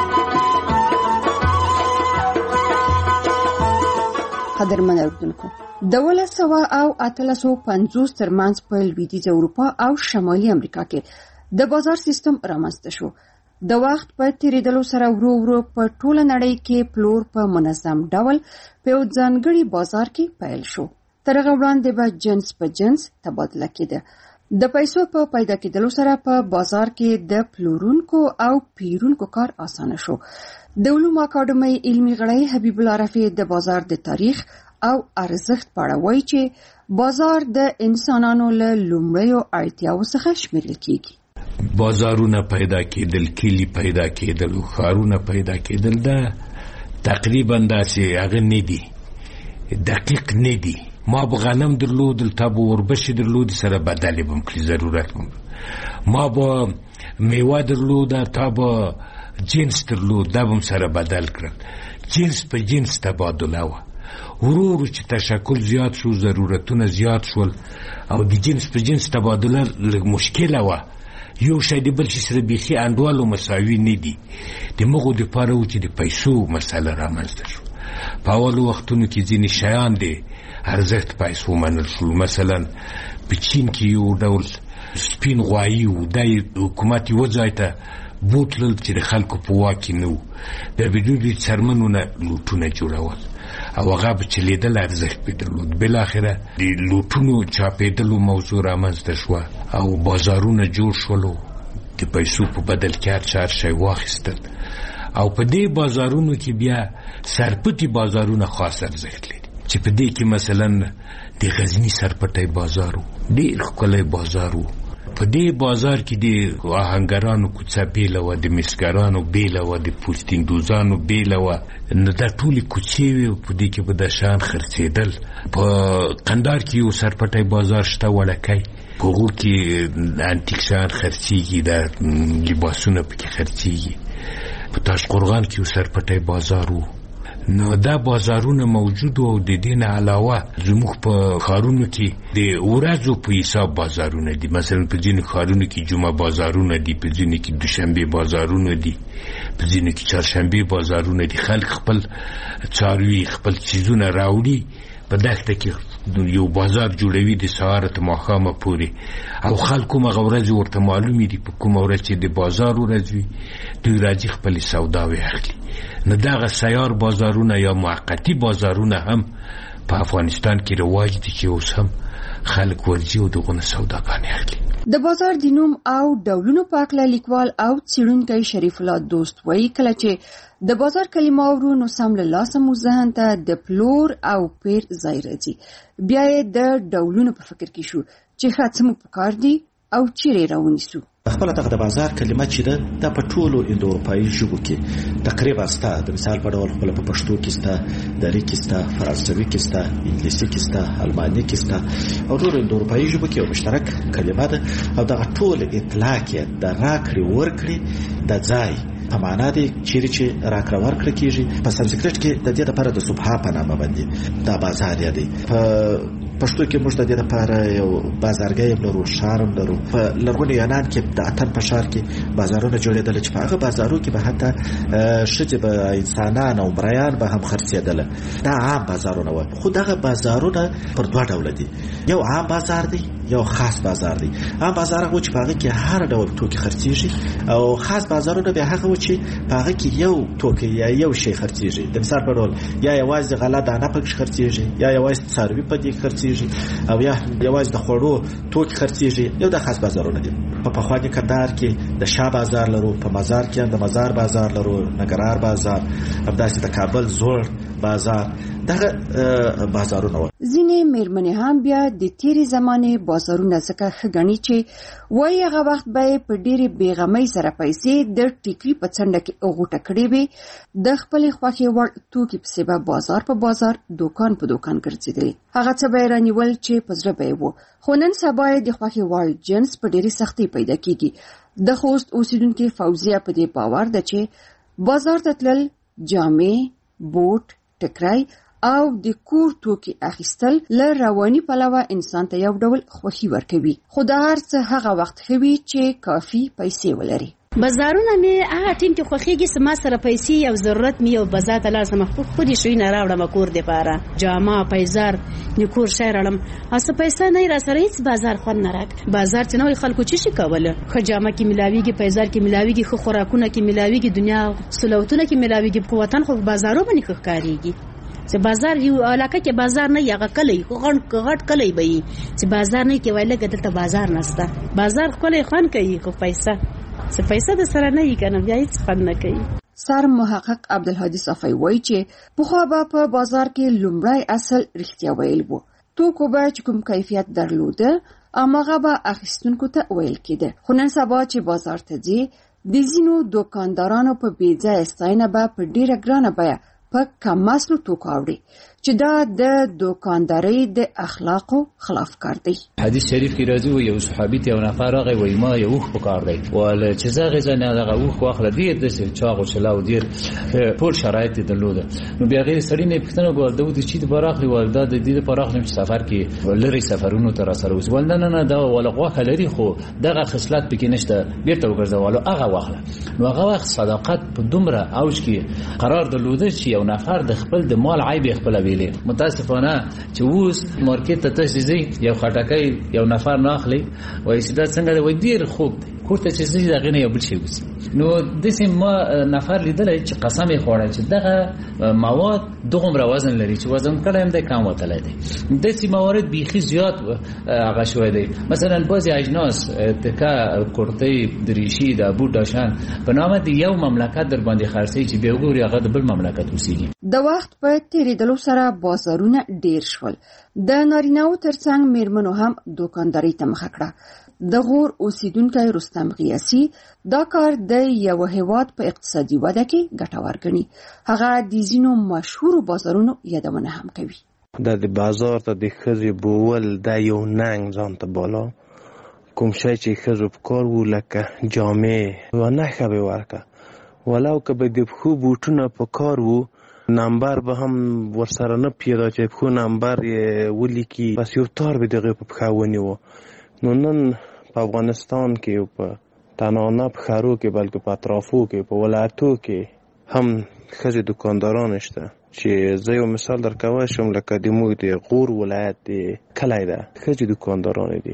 قدرمن اوردونکو د ولس سوا او اتلسو پنځوس ترمنځ په لویدیځ اروپا او شمالي امریکا کې د بازار سیستم رامنځته شو. د وخت په تیریدلو سره ورو ورو په ټوله نړۍ کې پلور په منظم ډول په یو ځانګړي بازار کې پیل شو. تر هغه وړاندې به جنس په جنس تبادله کېده. د پیسو په پیدا کېدلو سره په بازار کې د پلورونکو او پیرونکو کار اسانه شو. د علومو اکاډمۍ علمي غړی حبیب الله رفیع د بازار د تاریخ او ارزښت په اړه وایي چې بازار د انسانانو له لومړیو اړتیاوو څخه شمیرل کېږي. بازارونه پیدا کېدل، کلی پیدا کېدل، ښارونه پیدا کېدل دا تقریبا داسې هغه نه دي، دقیق نه دي. ما به غنم درلودل، تا به وربشې درلودې سره بدلې به م کړي ضرورت م ما به میوه درلوده، تا به جنس درلود، دا به م سره بدل کړل. جنس په جنس تبادله وه. ورو ورو چې تشکل زیات شو، ضرورتونه زیات شول او د جنس په جنس تبادله لږ مشکله وه. یو شی د بل شي سره بیخي انډوالو مساوي نه دي. د مغو دپاره و چې د پیسو مسله رامنځته شو. په اولو وختونو کې ځینې شیان دي ارزښت پیسو منل شول. مثلا په چین کې یو ډول سپین غوایي و، دا حکومت یوه ځای ته بوتلل چې د خلکو په واک کې نه و. بیا به دوی د څرمنونه لوټونه جوړول او هغه به چلیدل، ارزښت به درلود. بالاخره د لوټونو چاپېدلو موضوع رامنځته شوه او بازارونه جوړ شولو د پیسو په بدل کې هر چا هر شی واخیستل. او په دې بازارونو کې بیا سرپټي بازارونه خاص ارزښت لري چې په دې کې مثلا د غزني سرپټي بازار و، ډېر ښکلی بازار و. په دې بازار کې د آهنګرانو کوڅه بیله وه، د مسګرانو بیله وه، د پوستیندوزانو بیله وه. نو دا ټولې کوڅې وې، په دې کې به د شیان خرڅېدل. په قندار کې یو سرپټی بازار شته وړکی، په هغو کې انټیک شیان خرڅېږي، د لباسونه پکې خرڅېږي. په تاشقرغان کې یو سرپټی بازار و. نو دا بازارونه موجود او د دې نه علاوه زموږ په ښارونو کې د ورځو په حساب بازارونه دي. مثلا په ځینو ښارونو کې جمعه بازارونه دي، په ځینو کې دوشنبې بازارونه دي، په ځینو کې چهارشنبې بازارونه دي. خلک خپل څاروي، خپل څیزونه راوړي، په دښته کې یو بازار جوړوي د سهار تر ماښامه پورې او خلکو مغه ورځې ورته معلومې دي. په کومه ورځ چې د بازار ورځ وي دوی راځي خپلې سوداوې اخلي. نو دغه سیار بازارونه یا موقتي بازارونه هم په افغانستان کې رواج دي چې اوس هم خلک ورځي او دغه سوداګانې اخلي. د بازار د نوم او ډولونو په اړه لیکوال او څېړونکی شریف الله دوست وایي کله چې د بازار کلمه اورو نو سم له لاسه مو ذهن ته د پلور او پیر ځای راځي. بیا یې د ډولونو په فکر کې شو چې ښه څه مو پکار دي او چیرې راونیسو. خپل دغه د بازار کلمه چې ده د په ټولو اندو اروپایي ژبو کې تقریبا ستا د مثال په ډول خپل په پښتو کې ستا، دری کې ستا، فرانسوي کې ستا، انګلیسي کې ستا، الماني کې ستا او ټول اندو اروپایي ژبو کې یو مشترک کلمه ده او دغه ټول اطلاق یې د راکړې ورکړې د ځای په معنا دی چیرې چې راکړه ورکړه کېږي. په سانسکریټ کې د دې لپاره د صبح په نامه باندې دا بازار دی. په پښتو کې موږ د دې لپاره یو بازارګۍ لرو، شارم لرو. په لرغوني یونان کې د اتن په ښار کې بازارونه جوړېدل چې په هغه بازارو کې به حتی ښځې به انسانان او مریان به هم خرڅېدل. دا عام بازارونه وو. خو دغه بازارونه پر دوه ډوله دي. یو عام بازار دی یو خاص بازار دی. هغه بازار هغه چې په هغه کې هر ډول توکي خرڅیږي او خاص بازارونه به هغه چې په هغه کې یو توکي یا یو شی خرڅیږي. د مثال په ډول یا یوازې غله دانه پکې خرڅیږي یا یوازې څاروي په دې خرڅیږي او یا یوازې د خوړو توکي خرڅیږي. یو د خاص بازارونه دي. په پخواني کندهار کې د شاه بازار لرو، په مزار کې د مزار بازار لرو، نګرهار بازار، همداسې د کابل زوړ بازار. دغه بازارونه ځینې میرمنې هم بیا د تیرې زمانې بازارونه څخه خګنی چې وایي هغه وخت به په ډېرې بېغمۍ سره پیسې د ټیکري په څنډه کې غوټه کړې وي، د خپلې خوښې وړ توکي پسې به بازار په بازار دوکان په دوکان ګرځېدلې. هغه څه به یې رانیول چې په زړه به یې و. خو نن سبا یې د خوښې وړ جنس په ډېرې سختۍ پیدا کېږي. د خوست اوسیدونکې فوزیه په دې باور ده چې بازار ته تلل، جامې، بوټ، ټکری او د کور توکي اخیستل له رواني پلوه انسان ته یو ډول خوښي ورکوي. خو دا هر څه هغه وخت خوي چې کافي پیسې ولري. بازارونه مې هغه ټیم کې خوښیږي چې ما سره پیسې یو ضرورت مې یو بازار ته لاړ سم خو دې شوی نه راوړم کور دی پاره جامه پیزار نکور شای راړم اسه پیسې نه را سره هیڅ بازار خون نه راک. بازار چې نو خلکو چې شي کوله خو جامه کې ملاویږي، پیزار کې ملاویږي، خو خوراکونه کې ملاویږي، دنیا سلوتونه کې ملاویږي. په وطن خو بازارو باندې ښکاریږي چې بازار یو علاقه کې بازار نه یغه کلی خو غټ غټ کلی به چې بازار نه کې وایله ګټه بازار نسته. بازار کلی خان کوي خو پیسې څه پیسې د سره نه یې کنه بیا هیڅ خان نه کوي. سر محقق عبدالهادي صافی وایي چې پخوا به په بازار کې لومړی اصل رښتیا ویل وو. توکو به چې کوم کیفیت درلوده اماغه به اخیستونکو ته ویل کېده. خو نن سبا چې بازار ته ځي د ځینو دوکاندارانو په بې ځایه ستاینه به په ډېره ګرانه بیه په کم اصلو توکو اوري چې دا د دوکاندارۍ د اخلاقو خلاف کار دی. حدیث شریف کې راځي و یو صحابي ته یو نفر راغی وای ما یو وخت په کار دی ول چې زغه ځنه دغه وخت واخله دی د چاغو چلاو دی ټول شرایط درلوده. نو بیا غیر سړی نه پښتنه ګور د چې د براخلی ولدا د دې په راخلم چې سفر کې لری سفرونو تر سره اوس ول نه نه دا ولغه لري خو دغه خصلت پکې نشته بیرته وګرځولو هغه واخله. نو هغه وخت صداقت په دومره اوج کې قرار درلوده چې یو نفر د خپل د مال عیب خپل ویلې. متاسفانه چې اوس مارکیټ ته تشځي یو خټکای یو نفر ناخلی وایي چې دا څنګه دی وای ډیر خوب دی کوته چې زی دغه نه یو بل شي وسی. نو د سیم ما نفر لیدل چې قسم یې خوړل چې دغه مواد دغه وزن لري چې وزن کړه هم د کم وتلی دی. د سیم موارد بیخي زیات هغه شوی دی. مثلا بعضی اجناس تکا کورتۍ دریشي د بوټاشان په نامه دی یو مملکت در باندې خرڅي چې به وګوري هغه د بل مملکت اوسېږي. د وخت په تیریدلو سره بازارونه ډیر شول. د نارینه‌و ترڅنګ میرمنو هم دوکانداري ته مخه کړه. د غور اوسیدونکو رستم قیاسي دا کار د یو هیواد په اقتصادي وده کې ګټور ګڼي. هغه د ځینو مشهور بازارونو یادونه هم کوي. د بازار ته د ښځې بوول د یو ننګ ځان ته بالا کوم شی چې ښځو په کار وو لکه جامې و نښه به ورکه ولو که به د پښو بوټونه په کار وو نمبر به هم ورسره نه پیدا چې پښو نمبر یې ولیکي بس یو تار به دغه په پښه ونیو. نو نن په افغانستان کې په تنانه په ښارو کې بلکې په اطرافو کې په ولایتو کې هم ښځې دوکانداران شته چې زه یو مثال درکوی شم لکه د موږ د غور ولایت د کلی ده ښځې دوکانداران دي.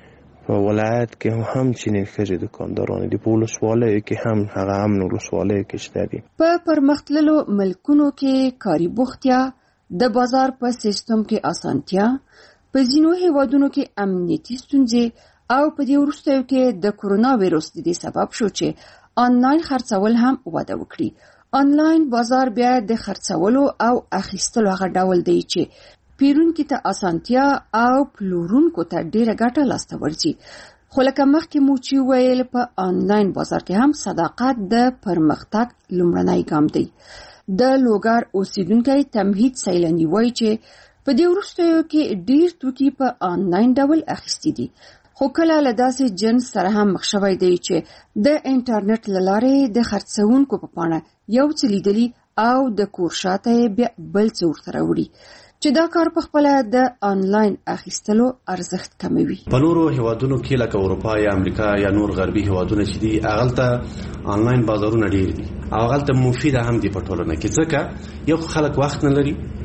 په ولایت کې هم چینی ښځې دوکانداران دي. په ولسوالیو کې هم هغه امن ولسوالیو کې شته دي. په پرمختللو ملکونو کې کاري بوختیا د بازار په سیستم کې اسانتیا په ځینو هیوادونو کې امنیتي ستونزې او په دې وروستیو کې د کورونا وایرس د دې سبب شو چې آنلاین خرڅول هم وده وکړي. آنلاین بازار بیا د خرڅولو او اخیستلو هغه ډول دی چې پیرونکو ته اسانتیا او پلورونکو ته ډیره ګټه لاسته ورځي. خو لکه مخکې مو چې ویل په آنلاین بازار کې هم صداقت د پرمختګ لومړنی ګام دی. د لوګر اوسیدونکو تمهید سیلانی وایي چې په دې وروستیو کې ډیر توکي په آنلاین ډول اخیستي دي. خو کله له داسې جنس سره هم مخ شوی دی چې د انټرنیټ له لارې د خرڅونکو په پاڼه یو څه لیدلي او د کور شاته بیا بل څه ورته راوړي چې دا کار په خپل د آنلاین اخیستلو ارزښت کموي. په نورو هیوادونو کې لکه اروپا یا امریکا یا نور غربي هیوادونه چې دي هغلته آنلاین بازارونه ډیر دي او هغلته مفید هم دي په ټولنه کې ځکه یو خلک وخت نه لري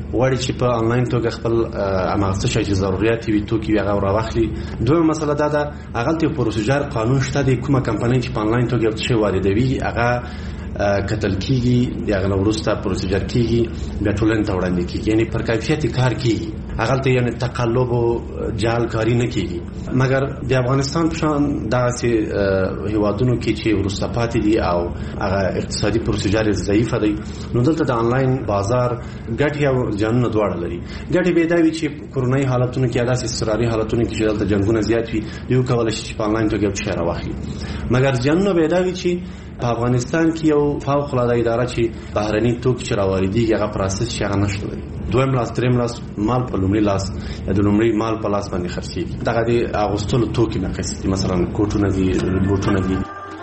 غواړي چې په انلاین توګه خپل هغه څه چې ضرورت وي توکي هغه راوخلي. دویمه مسله دا ده هغه ته پروسیجر قانون شته د کومه کمپنۍ چې په انلاین توګه څه واردوي هغه کتل کیږي، هغه نو وروسته پروسیجر کیږي بیا ټولنې ته وړاندې کیږي، یعنی پر کیفیت کار کیږي، هغه ته یعنی تقلب او جعل کاری نه کیږي. مګر د افغانستان په شان داسې هیوادونو کې چې وروسته پاتې دي او هغه اقتصادي پروسیجر ضعیفه دی، نو دلته د انلاین بازار ګټې او زیانونه دواړه لري. ګټې به دا وي چې کورونایي حالتونو کې داسې اضطراري حالتونو کې چې دلته جنګونه زیات وي یو کولای شي چې په انلاین توګه څه راوخلي. مګر زیانونه به دا وي چې په افغانستان کې یو فوق العاده اداره چې بهرني توکي چې راوړي هغه پروسس چې هغه نشته. دویم لاس دریم لاس مال په لومړي لاس یا د لومړي مال په لاس باندې خرڅېږي. دغه د اغوستلو توکي ناقص، مثلا کوټونه دي، بوټونه دي.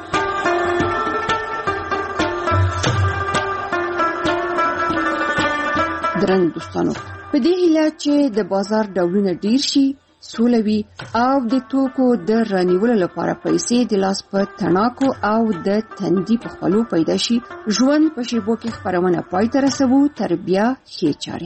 درنو دوستانو، په دې هیله چې د بازار ډولونه ډیر شي، سولوي او د توکو د رانیولو لپاره پیسې د لاس په تڼاکو او د تندي په خولو پیدا شي، ژوند په شیبو کې خپرونه پای ته رسوو. تر بیا ښې چارې.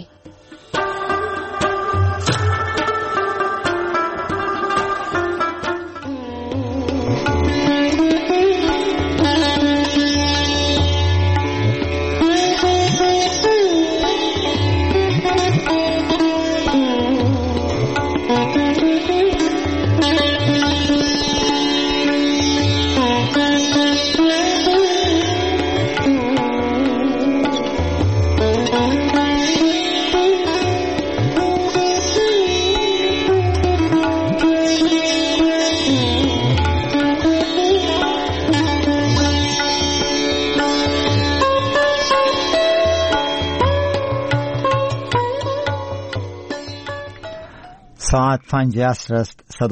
ساعت پنج عصر است.